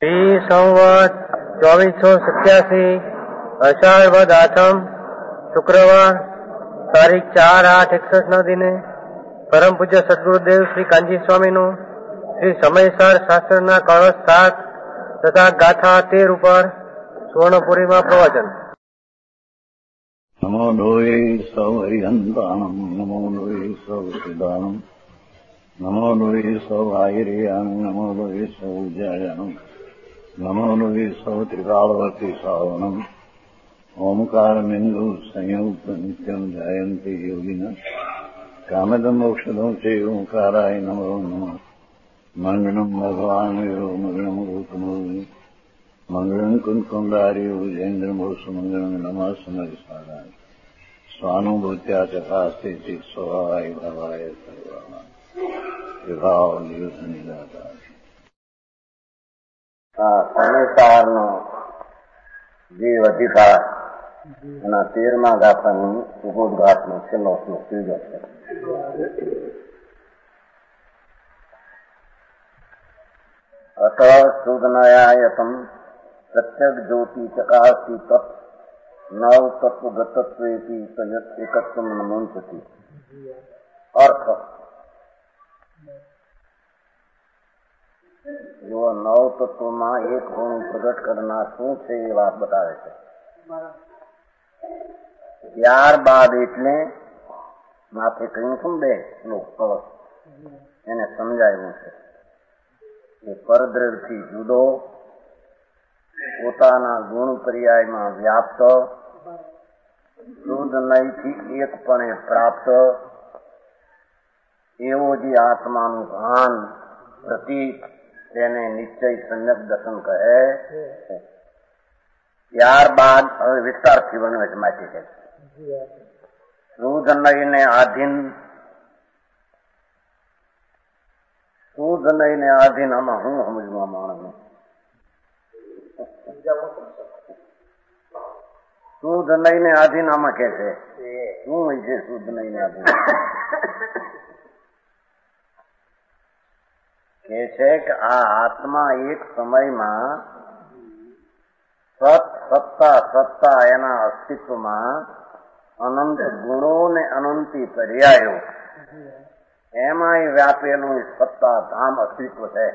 श्री संवत 2487 અષાઢ વદ આઠમ શુક્રવાર તારીખ 4/8/61 દિને પરમ પૂજ્ય સદગુરુદેવ શ્રી કાંજી સ્વામીનું શ્રી સમયસાર શાસ્ત્રના કળશ 7 તથા ગાથા 13 ઉપર સુવર્ણપુરીમાં પ્રવચન. નમો લોહે સૌ હરિહંતાણમ નમો લોહે સૌ સિદ્ધાણમ નમો લોહે સૌ આયર્યામ નમો લોહે સૌ જયામ નમો લોહે સૌ ત્રિકાળવતી શ્રાવણમ ઓમકારમિંદુ સંયુક્ત નિત્યમ જયંતિ યોગિના કામદમ મોક્ષદમ સે ઓંકારાય નમો નમઃ. મંગળમ ભગવાન વિરો મંગળમ ગૌતમો મંગળમ કુંકુંડાર્યો જૈન્દ્રમોષ મંગળમ નમઃ સમયસારાય સ્વાનુભૂત્યા ચકાસ્તે ચિત સ્વભાવાય ભવાય સર્વા વિભાવ નિયુદ્ધની દાતા. સમયસારનો જીવ અધિકાર એના 13મા ગાથાનું ઉબોધઘાતનો છેલ્લો શ્લોક ત્રીજો છે. અત સુદનયાયતમ પ્રત્યગ જ્યોતિ ચકાસી તત્ નવ તત્વગતત્વેતિ તયત એકત્વમ નમુંચતિ. અર્થ જો નવ તત્વમાં એક ગુણ પ્રગટ કરનાર શું છે એ વાત બતાવે છે. ત્યારબાદ એટલે માથે કહ્યું શું બે શ્લોક કળશ એને સમજાવ્યું છે કે પરદ્રવ્યથી જુદો, પોતાના ગુણ પર્યાયમાં વ્યાપ્ત, શુદ્ધ નયથી એકપણે પ્રાપ્ત એવો જે આત્માનું ભાન પ્રતીક તેને નિશ્ચય સમ્યક દર્શન કહે. ત્યારબાદ હવે વિસ્તારથી વર્ણવે છે માટે છે શુદ્ધ નયને આધીન. શુદ્ધ નયને આધીન આમાં હું સમજવા માણસ શુદ્ધ નયને આધીન આમાં કે છે શું હોય છે શુદ્ધ નયને આધીન? કે છે કે આ આત્મા એક સમયમાં સત્તા એના અસ્તિત્વમાં અનંત ગુણો ને અનંતી પર્યાયો એમાંય વ્યાપેલું સત્તા ધામ અસ્તિત્વ છે.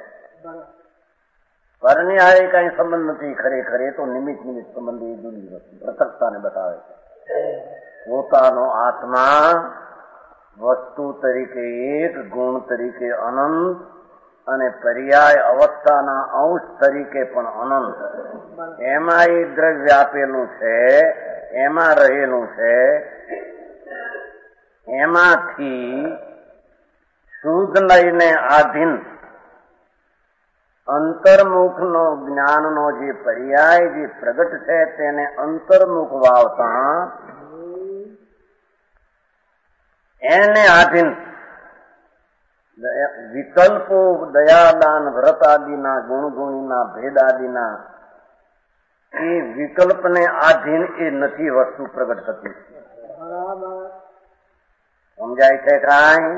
પરન્યાય કઈ સંબંધ નથી. ખરેખર એ તો નિમિત્ત સંબંધી જુદી વસ્તુ પ્રત્યક્ષતાને બતાવે છે. પોતાનો આત્મા વસ્તુ તરીકે એક, ગુણ તરીકે અનંત અને પર્યાય અવસ્થાના અંશ તરીકે પણ અનંત. એમાં એ દ્રવ્ય આપેલું છે, એમાં રહેલું છે. એમાંથી શુદ્ધ લઈને આધીન અંતર્મુખનો જ્ઞાનનો જે પર્યાય જે પ્રગટ છે તેને અંતર્મુખ વાવતા એને આધીન વિકલ્પો દયાદાન વ્રત આદિના ગુણગુણીના ભેદ આદિના એ વિકલ્પને આધીન એ નથી વસ્તુ પ્રગટ થતી. સમજાય છે કાંઈ?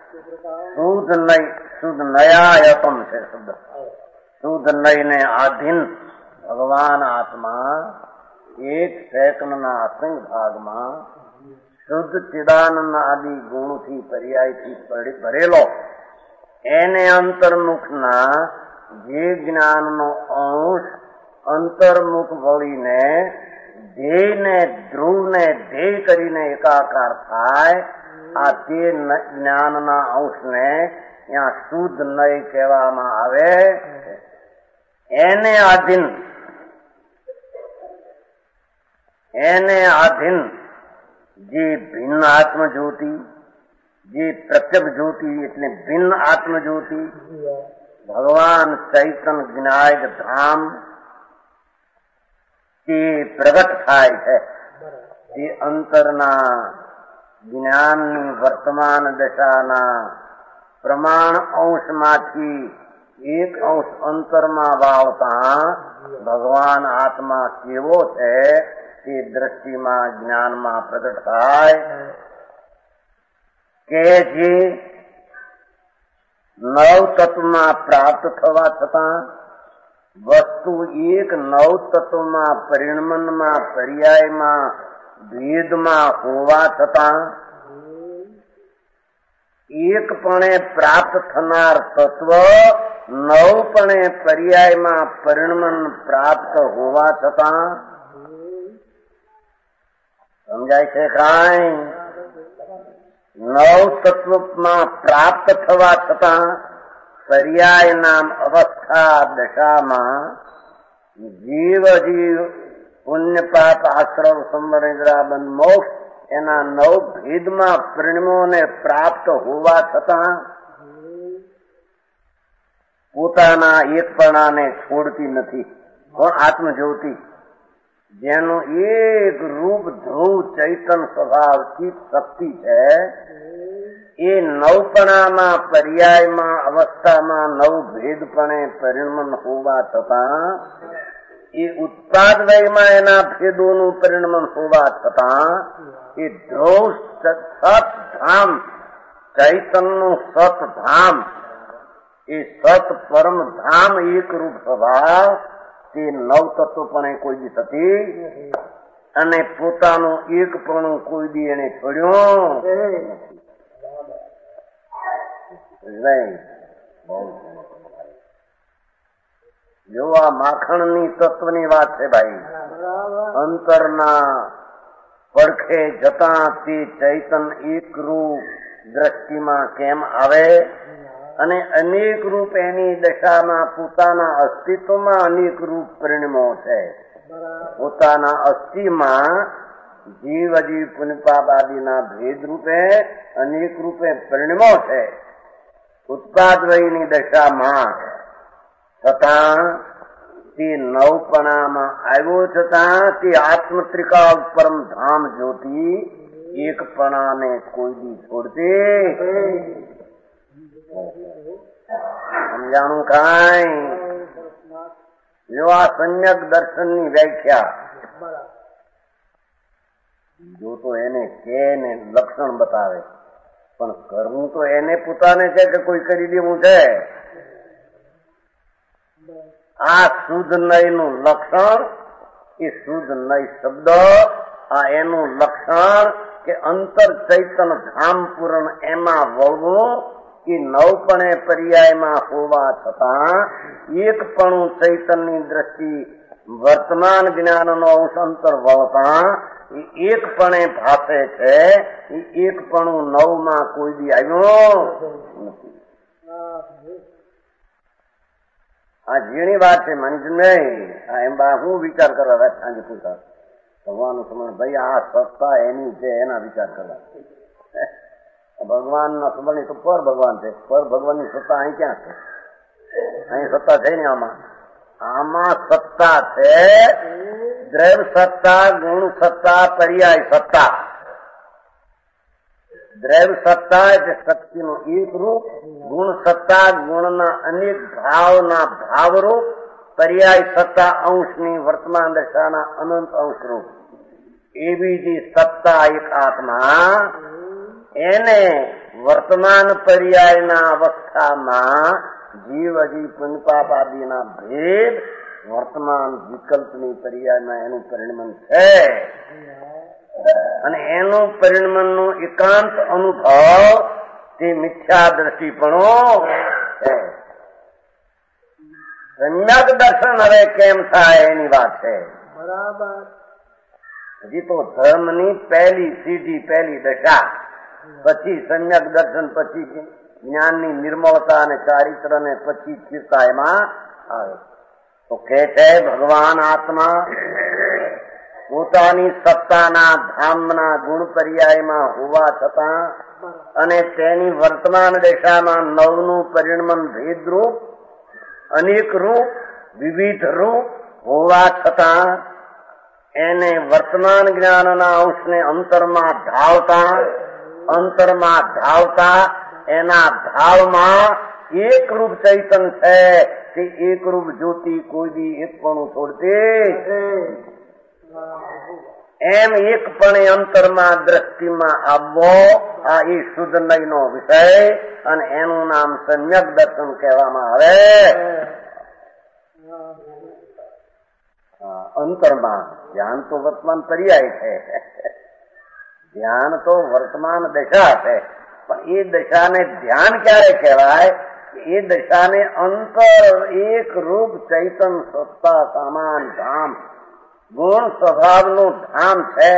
શુદ્ધ નયાયતમ છે શબ્દ. શુદ્ધ નયને આધીન ભગવાન આત્મા એક સેકન્ડના અસંગ ભાગમાં શુદ્ધ ચિદાનંદ આદિ ગુણથી પર્યાયથી ભરેલો એને અંતર્મુખના જે જ્ઞાનનો અંશ અંતર્મુખ વળીને ધ્યેયને ધ્રુવને ધ્યેય કરીને એકાકાર થાય. આ તે જ્ઞાનના અંશને ત્યાં શુદ્ધ નય કહેવામાં આવે. એને આધીન જે ભિન્ન આત્મજ્યોતિ, જે પ્રત્યક્ષ જ્યોતિ એટલે ભિન્ન આત્મજ્યોતિ ભગવાન ચૈતન્ય જ્ઞાયક ધામ તે પ્રગટ થાય છે. તે અંતરના જ્ઞાનની વર્તમાન દશાના પ્રમાણ અંશમાંથી એક અંશ અંતરમાં વાવતા ભગવાન આત્મા કેવો છે તે દ્રષ્ટિમાં જ્ઞાનમાં પ્રગટ થાય. કે જે નવ તત્વમાં પ્રાપ્ત થવા છતાં વસ્તુ એક નવ તત્વમાં, પરિણમનમાં, પર્યાયમાં, ભેદમાં હોવા છતાં એકપણે પ્રાપ્ત થનાર તત્વ નવપણે પર્યાયમાં પરિણમન પ્રાપ્ત હોવા છતાં સમજાય છે કાંઈ? નવ તત્વમાં પ્રાપ્ત થવા છતાં પર્યાય નામ અવસ્થા દશામાં જીવ પુણ્ય પાપ આશ્રવ સંવર બંધ મોક્ષ એના નવ ભેદમાં પરિણમોને પ્રાપ્ત હોવા છતાં પોતાના એકપણાને છોડતી નથી. આત્મજ્યોતિ જેનું એક રૂપ ધ્રુવ ચૈતન સ્વભાવ ચિત્ત શક્તિ છે, એ નવપણામાં પર્યાયમાં અવસ્થામાં નવ ભેદપણે પરિણમન હોવા છતાં, એ ઉત્પાદ વયમાં એના ભેદોનું પરિણમન હોવા છતાં, એ ધ્રુવ સતધામ ચૈતનનું સતધામ, એ સત પરમ ધામ એક રૂપ સ્વભાવ તે નવ તત્વપણે કોઈ દી થતી અને પોતાનું એકપણું કોઈ દી એને છોડ્યું નહીં. જો આ માખણની તત્વની વાત છે ભાઈ. અંતરના પડખે જતા તે ચૈતન એકરૂપ દ્રષ્ટિમાં કેમ આવે અને અનેક રૂપ એની દશામાં પોતાના અસ્તિત્વમાં અનેક રૂપ પરિણમો છે. પોતાના અસ્થિમાં જીવ અજીવ પુનપાપ આદિના ભેદ રૂપે અનેક રૂપે પરિણમો છે. ઉત્પાદ વયની દશામાં છતાં તે નવપણામાં આવ્યો છતાં તે આત્મત્રિકા પરમ ધામ જ્યોતિ એકપણાને કોઈ દી છોડતી સમજાણું કાંઈ? જો આ સમ્યક દર્શનની વ્યાખ્યા જો તો એને કે ને લક્ષણ બતાવે, પણ કરવું તો એને પોતાને છે કે કોઈ કરી દેવું છે. આ શુદ્ધ નયનું લક્ષણ, એ શુદ્ધ નય શબ્દ આ એનું લક્ષણ કે અંતર ચૈતન ધામ પૂરણ એમાં વળવું કે નવપણે પર્યાયમાં હોવા છતાં એકપણું ચૈતનની દ્રષ્ટિ વર્તમાન જ્ઞાનનો અંશ અંતર વળતા એ એકપણે ભાષે છે. એ એકપણું નવમાં કોઈ દી આવ્યું નથી. આ ઝીણી વાત છે, માની નહીં. એમ હું વિચાર કરવા વાત સાંજે પૂછા ભગવાનનું સમરણ ભાઈ આ સત્તા એની છે એના વિચાર કરવા. ભગવાનના સમરણ તો પર ભગવાન છે. પર ભગવાનની સત્તા અહીં ક્યાં છે? અહીં સત્તા છે ને આમાં સત્તા છે. દ્રવ્ય સત્તા, ગુણ સત્તા, પર્યાય સત્તા. દ્રવ્ય સત્તા એટલે શક્તિનું એક રૂપ, ગુણ સત્તા ગુણના અનેક ભાવના ભાવરૂપ, પર્યાય સત્તા અંશની વર્તમાન દશાના અનંત અંશ રૂપ. એવી જે સત્તા એક આત્મા એને વર્તમાન પર્યાયના અવસ્થામાં જીવ અજીવ પુનપાપ આદિના ભેદ વર્તમાન વિકલ્પની પર્યાયમાં એનું પરિણમન છે અને એનું પરિણમનનું એકાંત અનુભવ તે મિથ્યા દ્રષ્ટિપણો છે. સમ્યક દર્શન હવે કેમ થાય એની વાત છે. બરાબર. હજી તો ધર્મની પહેલી દશા, પછી સમ્યક દર્શન, પછી જ્ઞાનની નિર્મળતા અને ચારિત્ર ને પછી સ્થિરતા એમાં આવે. તો કે છે ભગવાન આત્મા પોતાની સત્તાના ધામના ગુણ પર્યાયમાં હોવા છતાં અને તેની વર્તમાન દશામાં નવનું પરિણમન ભેદરૂપ, અનેક રૂપ, વિવિધ રૂપ હોવા છતાં એને વર્તમાન જ્ઞાનના અંશને અંતરમાં ધાવતા એના ભાવમાં એક રૂપ ચૈતન છે. તે એક રૂપ જ્યોતિ કોઈ દી એકપણું છોડતી એમ એકપણે અંતરમાં દ્રષ્ટિમાં આવવો, આ એ શુદ્ધ નયનો વિષય અને એનું નામ સમ્યક દર્શન કહેવામાં આવે. અંતરમાં ધ્યાન તો વર્તમાન પર્યાય છે, ધ્યાન તો વર્તમાન દશા છે, પણ એ દશાને ધ્યાન ક્યારે કહેવાય? એ દશાને અંતર એક રૂપ ચૈતન સત્તા સામાન ધામ ગુણ સ્વભાવનું ધામ છે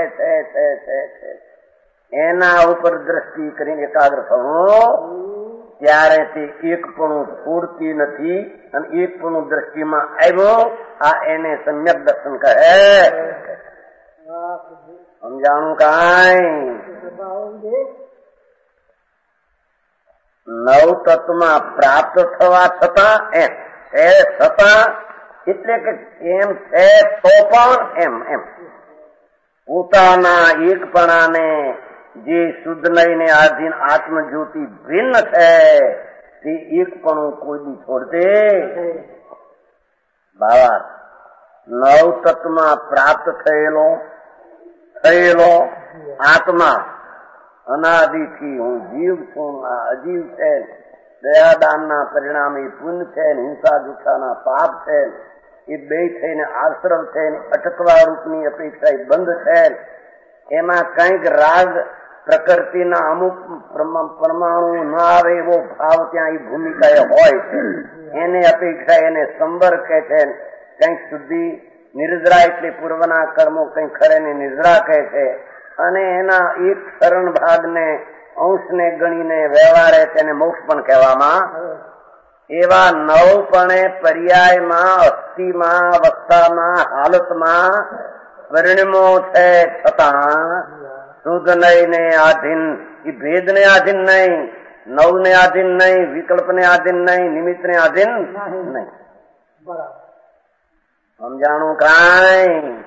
એના ઉપર દ્રષ્ટિ કરીને એકાગ્ર થવું, ત્યારે તે એકપણું છોડતી નથી અને એકપણું દ્રષ્ટિમાં આવ્યું. આ એને સમ્યક દર્શન કહે. સમજાણું કાંઈ? નવ તત્વમાં પ્રાપ્ત થવા છતાં એમ છે, છતાં એટલે કે એમ છે તો પણ એમ પોતાના એકપણાને જે શુદ્ધ લઈને આધીન આત્મજ્યોતિ ભિન્ન છે તે એકપણું કોઈ દી છોડતે બાવા. નવ તત્વમાં પ્રાપ્ત થયેલો આત્મા અનાદિથી હું જીવ છું, આ અજીવ છે, દયાદાનના પરિણામે પુણ્ય છે, હિંસા દુખાના પાપ છે, એ બે થઈને આશ્રમ છે, અટકવા રૂપની અપેક્ષા એ બંધ છે. એમાં કંઈક રાગ પ્રકૃતિના અમુક પરમાણુ ન આવે એવો ભાવ ત્યાં એ ભૂમિકા એ હોય છે. એને અપેક્ષા એને સંબર કહે છે. કંઈક શુદ્ધિ નિર્જરા એટલે પૂર્વના કર્મો કંઈક ખરે ને નિર્જરા કહે છે. અને એના એક શરણ ભાગને અંશને ગણીને વ્યવહારે તેને મોક્ષ પણ કહેવામાં. એવા નવપણે પર્યાયમાં અસ્થિમાં અવસ્થામાં હાલતમાં પરિણમો છે, છતાં શુદ્ધ નહીને આધીન, એ ભેદને આધીન નહીં, નવને આધીન નહીં, વિકલ્પને આધીન નહીં, નિમિત્તને આધીન નહીં. સમજાણું કાંઈ?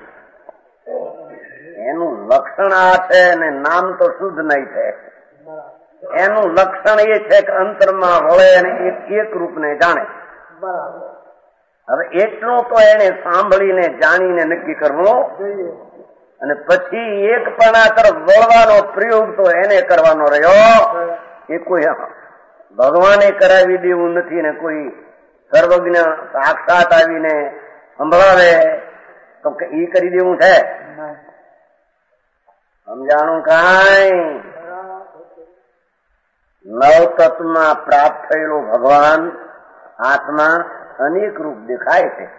એનું લક્ષણ આ છે ને નામ તો શુદ્ધ નહીં છે. એનું લક્ષણ એ છે કે અંતરમાં વળે અને એક રૂપને જાણે. હવે એટલું તો એને સાંભળીને જાણીને નક્કી કરવું, અને પછી એકપણા તરફ વળવાનો પ્રયોગ તો એને કરવાનો રહ્યો. એ કોઈ ભગવાને કરાવી દેવું નથી ને કોઈ સર્વજ્ઞ સાક્ષાત આવીને સંભળાવે તો એ કરી દેવું છે. સમજાણું કાંઈ? નવ તત્વમાં પ્રાપ્ત થયેલો ભગવાન આત્મા અનેક રૂપ દેખાય છે.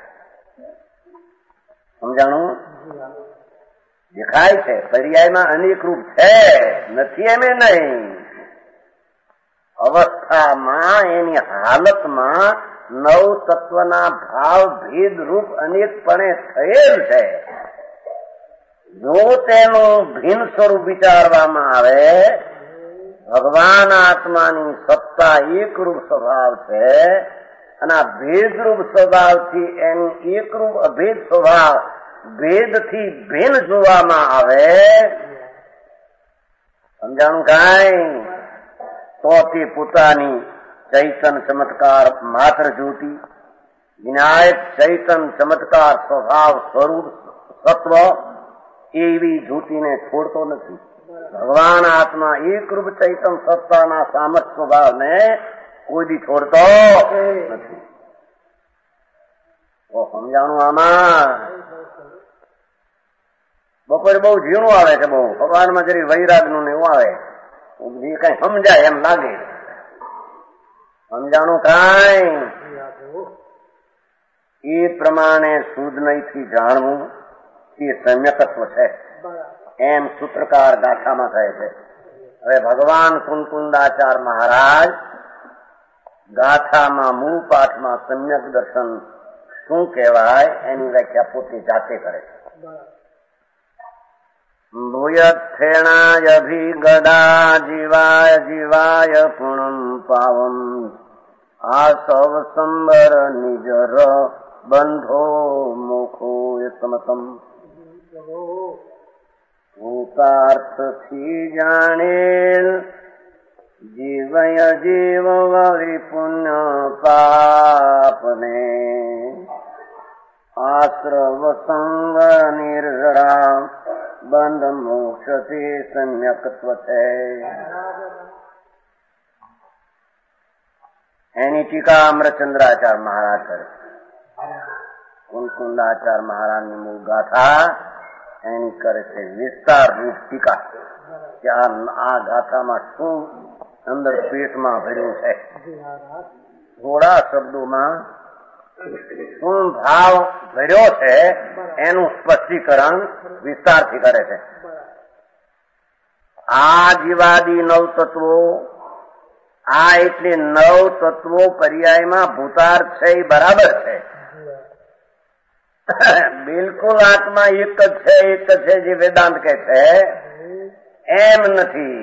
સમજાણું? દેખાય છે. પર્યાયમાં અનેક રૂપ છે, નથી એમ નહીં. અવસ્થામાં એની હાલતમાં નવ તત્વના ભાવ ભેદ રૂપ અનેકપણે થયેલ છે. જો તેનું ભિન્ન સ્વરૂપ વિચારવામાં આવે, ભગવાન આત્માની સત્તા એકરૂપ સ્વભાવ છે અને આ ભેદરૂપ સ્વભાવથી એની એકરૂપ અભેદ સ્વભાવ ભેદથી ભિન્ન જોવામાં આવે. સમજાણું કાંઈ? તો તે પોતાની ચૈતન ચમત્કાર માત્ર જ્યોતિ, વિનાયક ચૈતન ચમત્કાર સ્વભાવ સ્વરૂપ સત્વ એવી જ્યોતિને છોડતો નથી. ભગવાન આત્મા એકરૂપ ચૈતન સત્તાના સામર્થ્ય સ્વભાવને કોઈ દી છોડતો નથી. તો સમજાણું આમાં? બપોરે બહુ ઝીણું આવે છે, બહુ ભગવાનમાં જરી વૈરાગનું ને એવું આવે, જે કઈ સમજાય એમ લાગે. સમજાણું કાંઈ? એ પ્રમાણે શુદ્ધ નહીંથી જાણવું એ સમ્યકત્વ છે, એમ સૂત્રકાર ગાથામાં કહે છે. હવે ભગવાન કુંકુંદાચાર મહારાજ ગાથામાં મૂળ પાઠમાં સમ્યક દર્શન શું કહેવાય એની વ્યાખ્યા પોતે જાતે કરે છે. ભૂયથેણાયભિગદા જીવાય જીવાય પુણ્યમ પાવમ આસવ સંબર નિજર બંધો મુખો સમતમ. ભૂતાર્થથી જાણેલ જીવય જીવ વિપુણ્ય પાપને આશ્રવ સંગ નિર્જરા બંધ મોક્ષ સમ્યકત્વ છે. એની ટીકા અમરચંદ્રાચાર્ય મહારાજ કરે. કુંકુંડાચાર્ય મહારાજની મૂળ ગાથા એની કરે છે વિસ્તાર રૂપ ટીકા કે આ ગાથામાં શું અંદર પેટમાં ભર્યું છે, થોડા શબ્દોમાં શું ભાવ ભર્યો છે એનું સ્પષ્ટીકરણ વિસ્તારથી કરે છે. આ જીવાદી નવ તત્વો, આ એટલે નવ તત્વો પર્યાયમાં ભૂતાર્થ છે એ બરાબર છે. બિલકુલ આત્મા એક જ છે જે વેદાંત કે છે એમ નથી.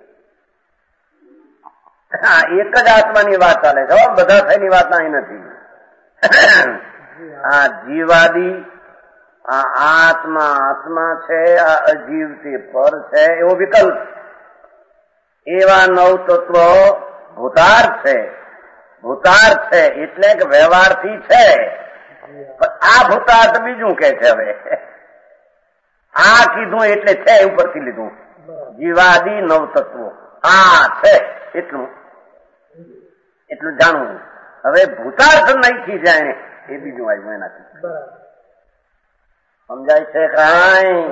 એક જ આત્માની વાત ચાલે છે, બધા થઈની વાત અહીં નથી. આ જીવાદી, આ આત્મા છે, આ અજીવ તે પર છે એવો વિકલ્પ. એવા નવ તત્વો ભૂતાર્થ છે એટલે કે વ્યવહારથી છે. આ ભૂતાર્થ બીજું કે છે. હવે આ કીધું એટલે છે ઉપરથી લીધું. જીવાદી નવ તત્વો આ છે એટલું જાણવું. હવે ભૂતાર્થ નહીંથી જાણે એ બીજું આવ્યું એનાથી. સમજાય છે કાંઈ?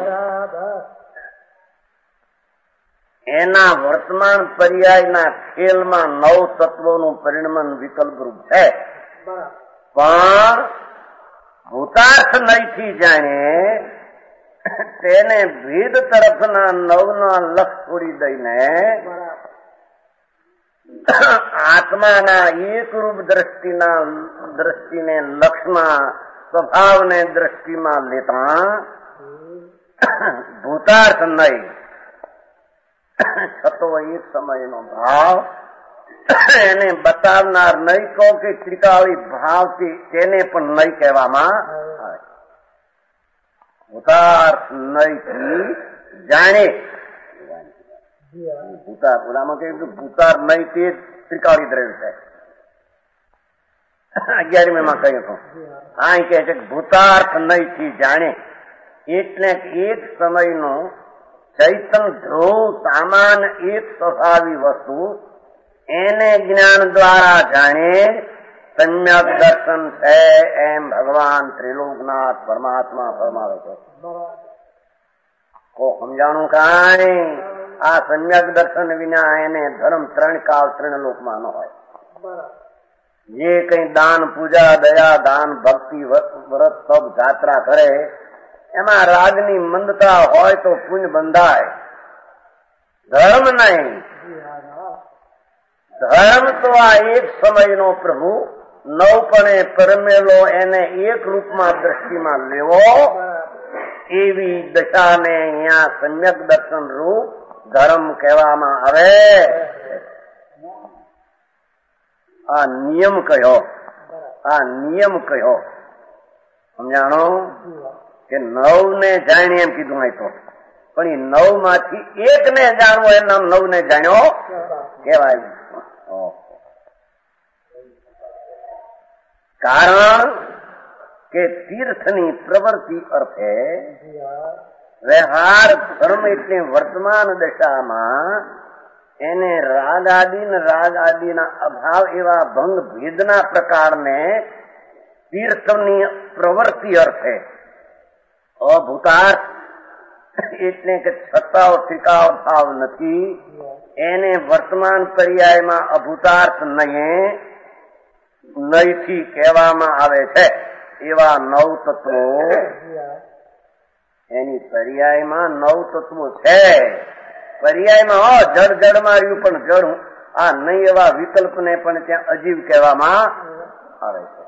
એના વર્તમાન પર્યાયના ખેલમાં નવ તત્વોનું પરિણમન વિકલ્પરૂપ છે, પણ ભૂતાર્થ નહીંથી જાણે તેને ભેદ તરફના નવના લક્ષ છોડી દઈને આત્માના એકરૂપ દ્રષ્ટિને લક્ષમાં સ્વભાવને દ્રષ્ટિમાં લેતા ભૂતાર્થ નહીં છતો એક સમયનો ભાવ એને બતાવનાર નહીં કહો કે ત્રિકાળી ભાવથી તેને પણ નહીં કહેવામાં આવે. ભૂતાર્થ નહીંથી જાણે. ભૂતાર ઓલામાં કહ્યું ભૂતાર નહીં તે ત્રિકાળી દ્રવ્ય છે. 11મી માં કહ્યું હતું. આ કહે છે ભૂતાર્થ નહીંથી જાણે એટલે એક સમયનો ચૈતન ધ્રુવ સામાન એક સ્વભાવી વસ્તુ એને જ્ઞાન દ્વારા જાણે સમ્યક દર્શન છે એમ ભગવાન ત્રિલોકનાથ પરમાત્મા ફરમાવે છે. કો સમજાણું કાંઈ? આ સમ્યક દર્શન વિના એને ધર્મ 3 કાળ 3 લોકમાં ન હોય. જે કઈ દાન પૂજા દયા દાન ભક્તિ વ્રત તપ જાત્રા કરે એમાં રાગની મંદતા હોય તો પુણ્ય બંધાય, ધર્મ નહીં. ધર્મ તો આ એક સમયનો પ્રભુ નવપણે પરમેલો એને એક રૂપમાં દ્રષ્ટિમાં લેવો એવી દશાને અહીંયા સમ્યક દર્શન રૂપ ધર્મ કહેવામાં આવે. આ નિયમ કયો સમજાણો કે 9 ને જાણી એમ કીધું હોય તો, પણ એ 9 માંથી 1 ને જાણવો એમ નામ 9 ને જાણ્યો કહેવાય. કારણ કે તીર્થની પ્રવૃત્તિ અર્થે વ્યવહાર ધર્મ એટલે વર્તમાન દશામાં એને રાગ આદિના અભાવ એવા ભંગ ભેદના પ્રકારને તીર્થની પ્રવૃત્તિ અર્થે અભૂતાર્થ એટલે કે છતાઓ ટીકાવ ભાવ નથી એને વર્તમાન પર્યાયમાં અભૂતાર્થ નહીંથી કહેવામાં આવે છે. એવા 9 તત્વો એની પર્યાયમાં 9 તત્વો છે. પર્યાયમાં જડમાં રહ્યું પણ જડ આ નહીં એવા વિકલ્પને પણ ત્યાં અજીવ કહેવામાં આવે છે.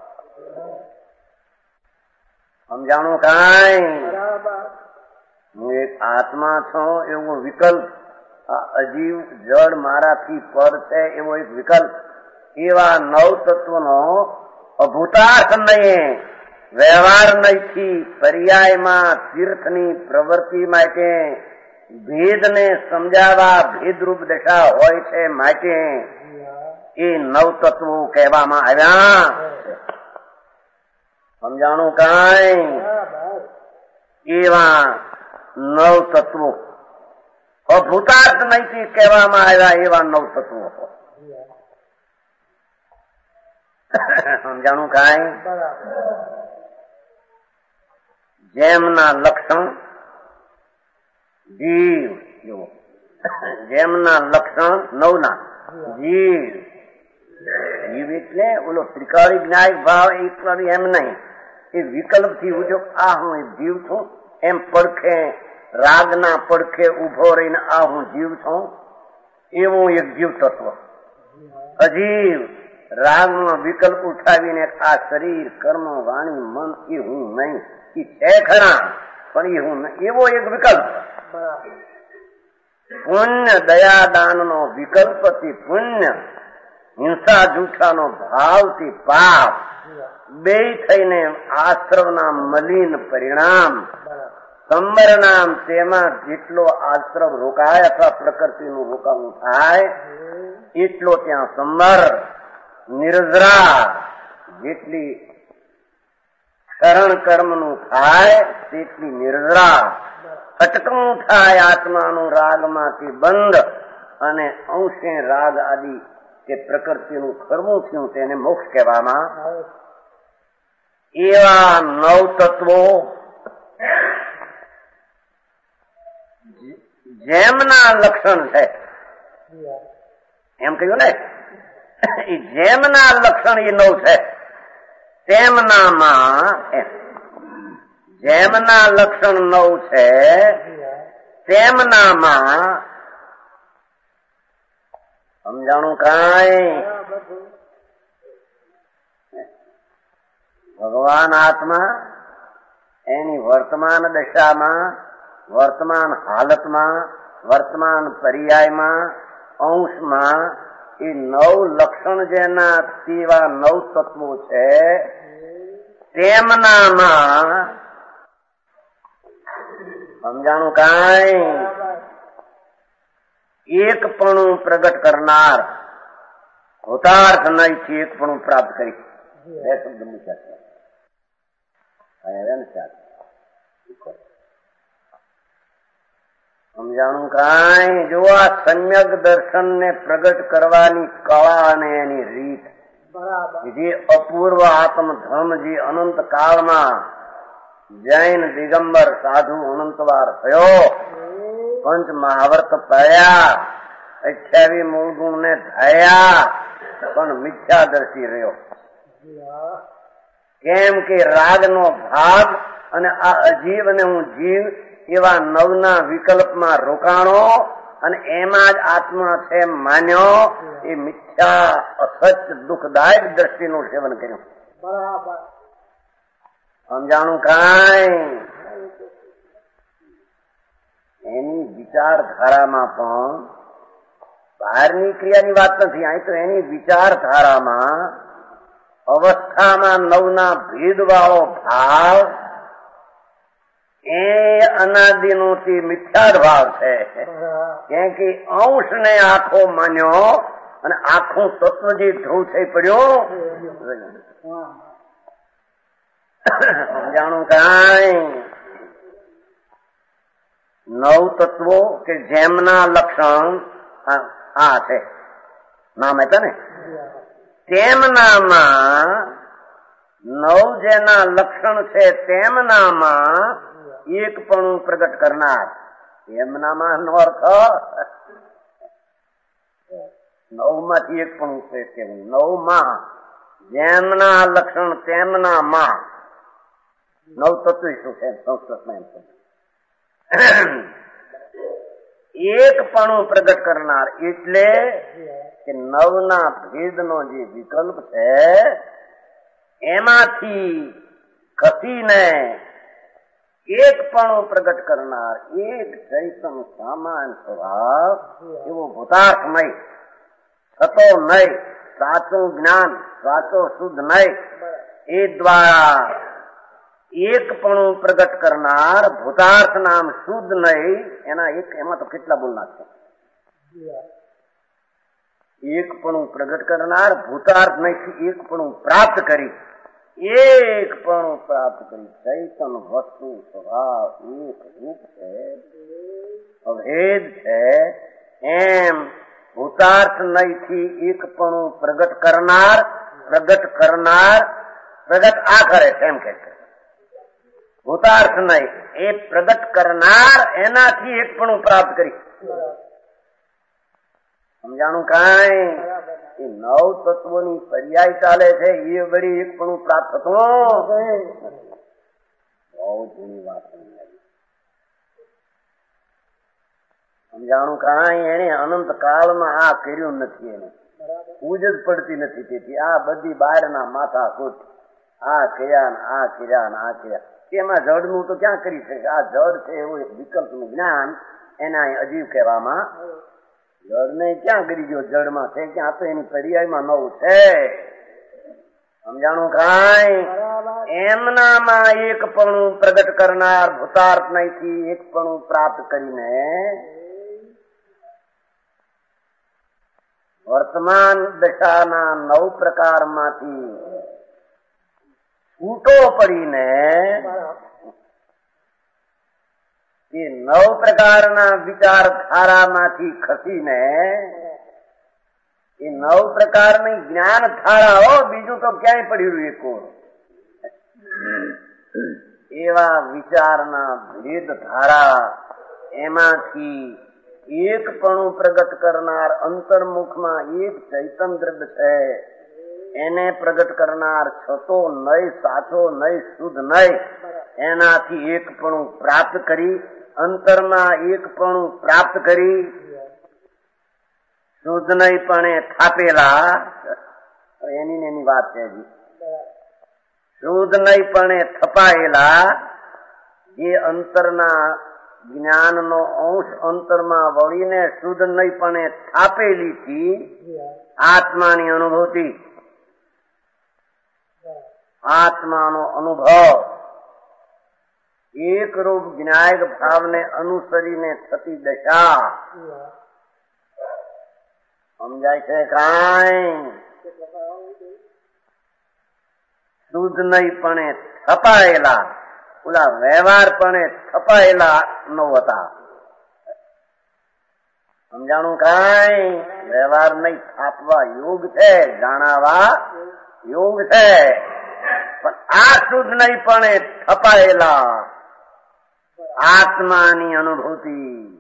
સમજાણું કાંઈ? હું એક આત્મા છું એવો વિકલ્પ, આ અજીવ જડ મારાથી પર છે એવો એક વિકલ્પ. એવા 9 તત્વનો અભૂતાર્થ નહીં વ્યવહાર નહીંથી પર્યાયમાં તીર્થની પ્રવૃત્તિ માટે ભેદને સમજાવવા ભેદરૂપ દશા હોય છે માટે એ 9 તત્વો કહેવામાં આવ્યા. સમજાણું કાંઈ? એવા 9 તત્વો અભૂતાર્થ નહીંથી કહેવામાં આવ્યા. એવા 9 તત્વો સમજાણું કાંઈ? જેમના લક્ષણ જીવ, જુઓ, જેમના લક્ષણ નવના જીવ. જીવ એટલે ઓલો ત્રિકાળી જ્ઞાયક ભાવ એમ નહીં, એ વિકલ્પ થી ઉજો આ હું જીવ છું એમ પડખે રાગના પડખે ઉભો રહીને આ હું જીવ છું એવું એક જીવ તત્વ. અજીવ રાગનો વિકલ્પ ઉઠાવીને આ શરીર કર્મ વાણી મન એ હું નહીં, એ છે ખરા પણ એ હું નહીં એવો એક વિકલ્પ. પુણ્ય દયાદાન નો વિકલ્પથી પુણ્ય, હિંસા જૂઠાનો ભાવથી પાપ, બે થઈને આશ્રવના મલિન પરિણામ. સંબર નામ તેમાં જેટલો આશ્રવ રોકાય અથવા પ્રકૃતિનું રોકાવું થાય એટલો ત્યાં સંબર. નિર્જરા જેટલી શરણ કર્મનું થાય તેટલી નિર્જરા. અટકવું થાય આત્માનું રાગમાંથી બંધ અને અંશે રાગ આદિ કે પ્રકૃતિનું ખરવું થયું તેને મોક્ષ કહેવામાં. એવા નવ તત્વો જેમના લક્ષણ છે એમ કહ્યું ને, એ જેમના લક્ષણ એ નવ છે તેમનામાં, જેમના લક્ષણ નવ છે તેમનામાં સમજાણું કાંઈ? ભગવાન આત્મા એની વર્તમાન દશામાં, વર્તમાન હાલતમાં, વર્તમાન પર્યાયમાં, અંશમાં એ નવ લક્ષણ જેના તેવા નવ તત્વો છે તેમનામાં સમજાણું કાંઈ? એકપણું પ્રગટ કરનાર ભૂતાર્થ નહીંથી એકપણું પ્રાપ્ત કરી. બે શબ્દ મૂક્યા સમજાણું કાંઈ? જો આ સમ્યક દર્શન ને પ્રગટ કરવાની કળા અને એની રીત, જે અપૂર્વ આત્મધર્મ જે અનંત કાળમાં જૈન દિગંબર સાધુ અનંતવાર થયો, પંચ મહાવર્ત પડ્યા, 28 મૂળ ગુણ ને થયા, પણ મિથ્યાદર્શી રહ્યો. કેમ કે રાગનો ભાગ અને આ અજીવ અને હું જીવ એવા નવના વિકલ્પમાં રોકાણો અને એમાં જ આત્મા છે માન્યો. એ મિથ્યા અસત્ય દુઃખદાયક દ્રષ્ટિનું સેવન કર્યું. બરાબર સમજાણું કાંઈ? એની વિચારધારામાં પણ બહારની ક્રિયાની વાત નથી, અહીં તો એની વિચારધારામાં અવસ્થામાં નવના ભેદવાળો ભાવ એ અનાદિનો તે મિથ્યાદ ભાવ છે. કેમ કે અંશ ને આખો માન્યો અને આખું તત્વ જે ધ્રુવ થઈ પડ્યો. સમજાણું કાંઈ? નવ તત્વો કે જેમના લક્ષણ આ છે નામ હતા ને, તેમનામાં નવ જેના લક્ષણ છે તેમનામાં એકપણું પ્રગટ કરનાર. તેમનામાં નો અર્થ નવ માંથી એકપણું છે કેવું? નવમાં જેમના લક્ષણ તેમનામાં નવ તત્વ શું છે સંસ્કૃતમાં એમ એકપણું પ્રગટ કરનાર એટલે કે નવના ભેદનો જે વિકલ્પ છે એમાંથી ખસીને એકપણું પ્રગટ કરનાર, એક ચૈતન સામાન સ્વભાવ એવો ભૂતાર્થ નહીં, થતો નહીં, સાચું જ્ઞાન, સાચો શુદ્ધ નહીં, એ દ્વારા એકપણું પ્રગટ કરનાર ભૂતાર્થ નામ શુદ્ધ નહીં. એના એક એમાં તો કેટલા બોલના છે? એકપણું પ્રગટ કરનાર ભૂતાર્થ નહીં એકપણું પ્રાપ્ત કરી, એકપણું પ્રાપ્ત કરી. ચૈતન વસ્તુ સ્વભાવ એક રૂપ છે, અભેદ છે. એમ ભૂતાર્થ નહીંથી એકપણું પ્રગટ કરનાર પ્રગટ કરનાર પ્રગટ આ કરે એમ કે છે. ભૂતાર્થ નહીં, એ પ્રગટ કરનાર એનાથી એકપણું પ્રાપ્ત કરી. સમજાણું કાંઈ? એ નવ તત્વોની પર્યાય ચાલે છે એ વળી એકપણું પ્રાપ્ત થતું બહુ જૂની વાત. સમજાણું કાંઈ? એને અનંત કાળમાં આ કર્યું નથી, એને પૂજ જ પડતી નથી. તેથી આ બધી બહારના માથા કૂટ આ કર્યા ને આ કર્યા ને આ કર્યા. એમાં જડનું તો ક્યાં કરી શકે? આ જડ છે એવું એક વિકલ્પનું જ્ઞાન એના અજીવ કહેવામાં. જળને ક્યાં કરી ગયો? જળમાં છે ક્યાં? તો એની પર્યાયમાં નવું છે. સમજાણું કાંઈ? એમનામાં એકપણું પ્રગટ કરનાર ભૂતાર્થ નહીંથી એકપણું પ્રાપ્ત કરીને વર્તમાન દશાના નવ પ્રકારમાંથી છૂટો પડીને એ નવ પ્રકારના વિચારધારામાંથી ખસીને એ નવ પ્રકારની જ્ઞાન ધારાઓ બીજું તો ક્યાંય પડ્યું રહ્યું એવા વિચારના ભેદ ધારા એમાંથી એકપણું પ્રગટ કરનાર અંતર્મુખમાં એક ચૈતન દ્રવ્ય છે. એને પ્રગટ કરનાર છતો નહીં, સાચો નહીં, શુદ્ધ નહીં, એનાથી એકપણું પ્રાપ્ત કરી, અંતરમાં એકપણું પ્રાપ્ત કરી, શુદ્ધ નહીંપણે થાપેલા. એની વાત છે. શુદ્ધ નહીંપણે થપાયેલા જે અંતરના જ્ઞાનનો અંશ અંતરમાં વળીને શુદ્ધ નહીંપણે થાપેલી થી આત્માની અનુભૂતિ, આત્માનો અનુભવ એક રૂપ જ્ઞાયક ભાવને અનુસરીને થતી દશા. સમજાય છે કાંઈ? શુદ્ધ નહીંપણે થપાયેલા ઓલા વ્યવહારપણે થપાયેલા નો હતા. સમજાણું કાંઈ? વ્યવહાર નહીં, થાપવા યોગ છે, જાણાવા યોગ છે. પણ આ શુદ્ધ નહીંપણે થપાયેલા આત્માની અનુભૂતિ,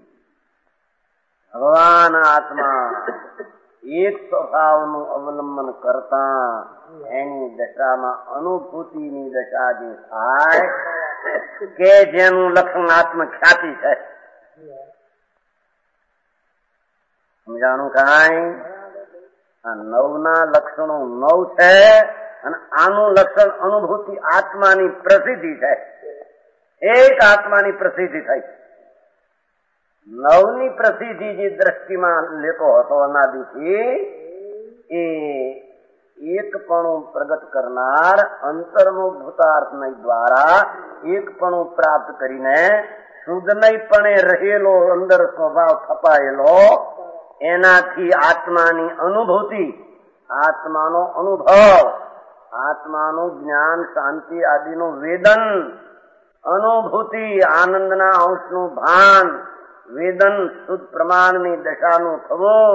ભગવાન આત્મા એક સ્વભાવનું અવલંબન કરતા એની દશામાં અનુભૂતિની દશા જે થાય કે જેનું લક્ષણ આત્મ ખ્યાતિ છે. સમજાણું કાંઈ? આ નવના લક્ષણો નવ છે અને આનું લક્ષણ અનુભૂતિ આત્માની પ્રસિદ્ધિ છે. એક આત્માની પ્રસિદ્ધિ થઈ. નવની પ્રસિદ્ધિ જે દ્રષ્ટિમાં લેતો હતો અનાદિથી એ એકપણું પ્રગટ કરનાર અંતરનું ભૂતાર્થનય દ્વારા એકપણું પ્રાપ્ત કરીને શુદ્ધ નહીંપણે રહેલો અંદર સ્વભાવ થપાયેલો એનાથી આત્માની અનુભૂતિ, આત્માનો અનુભવ, આત્માનું જ્ઞાન, શાંતિ આદિનું વેદન, અનુભૂતિ, આનંદના અંશનું ભાન, વેદન, શુદ્ધ પ્રમાણની દશાનું થવું,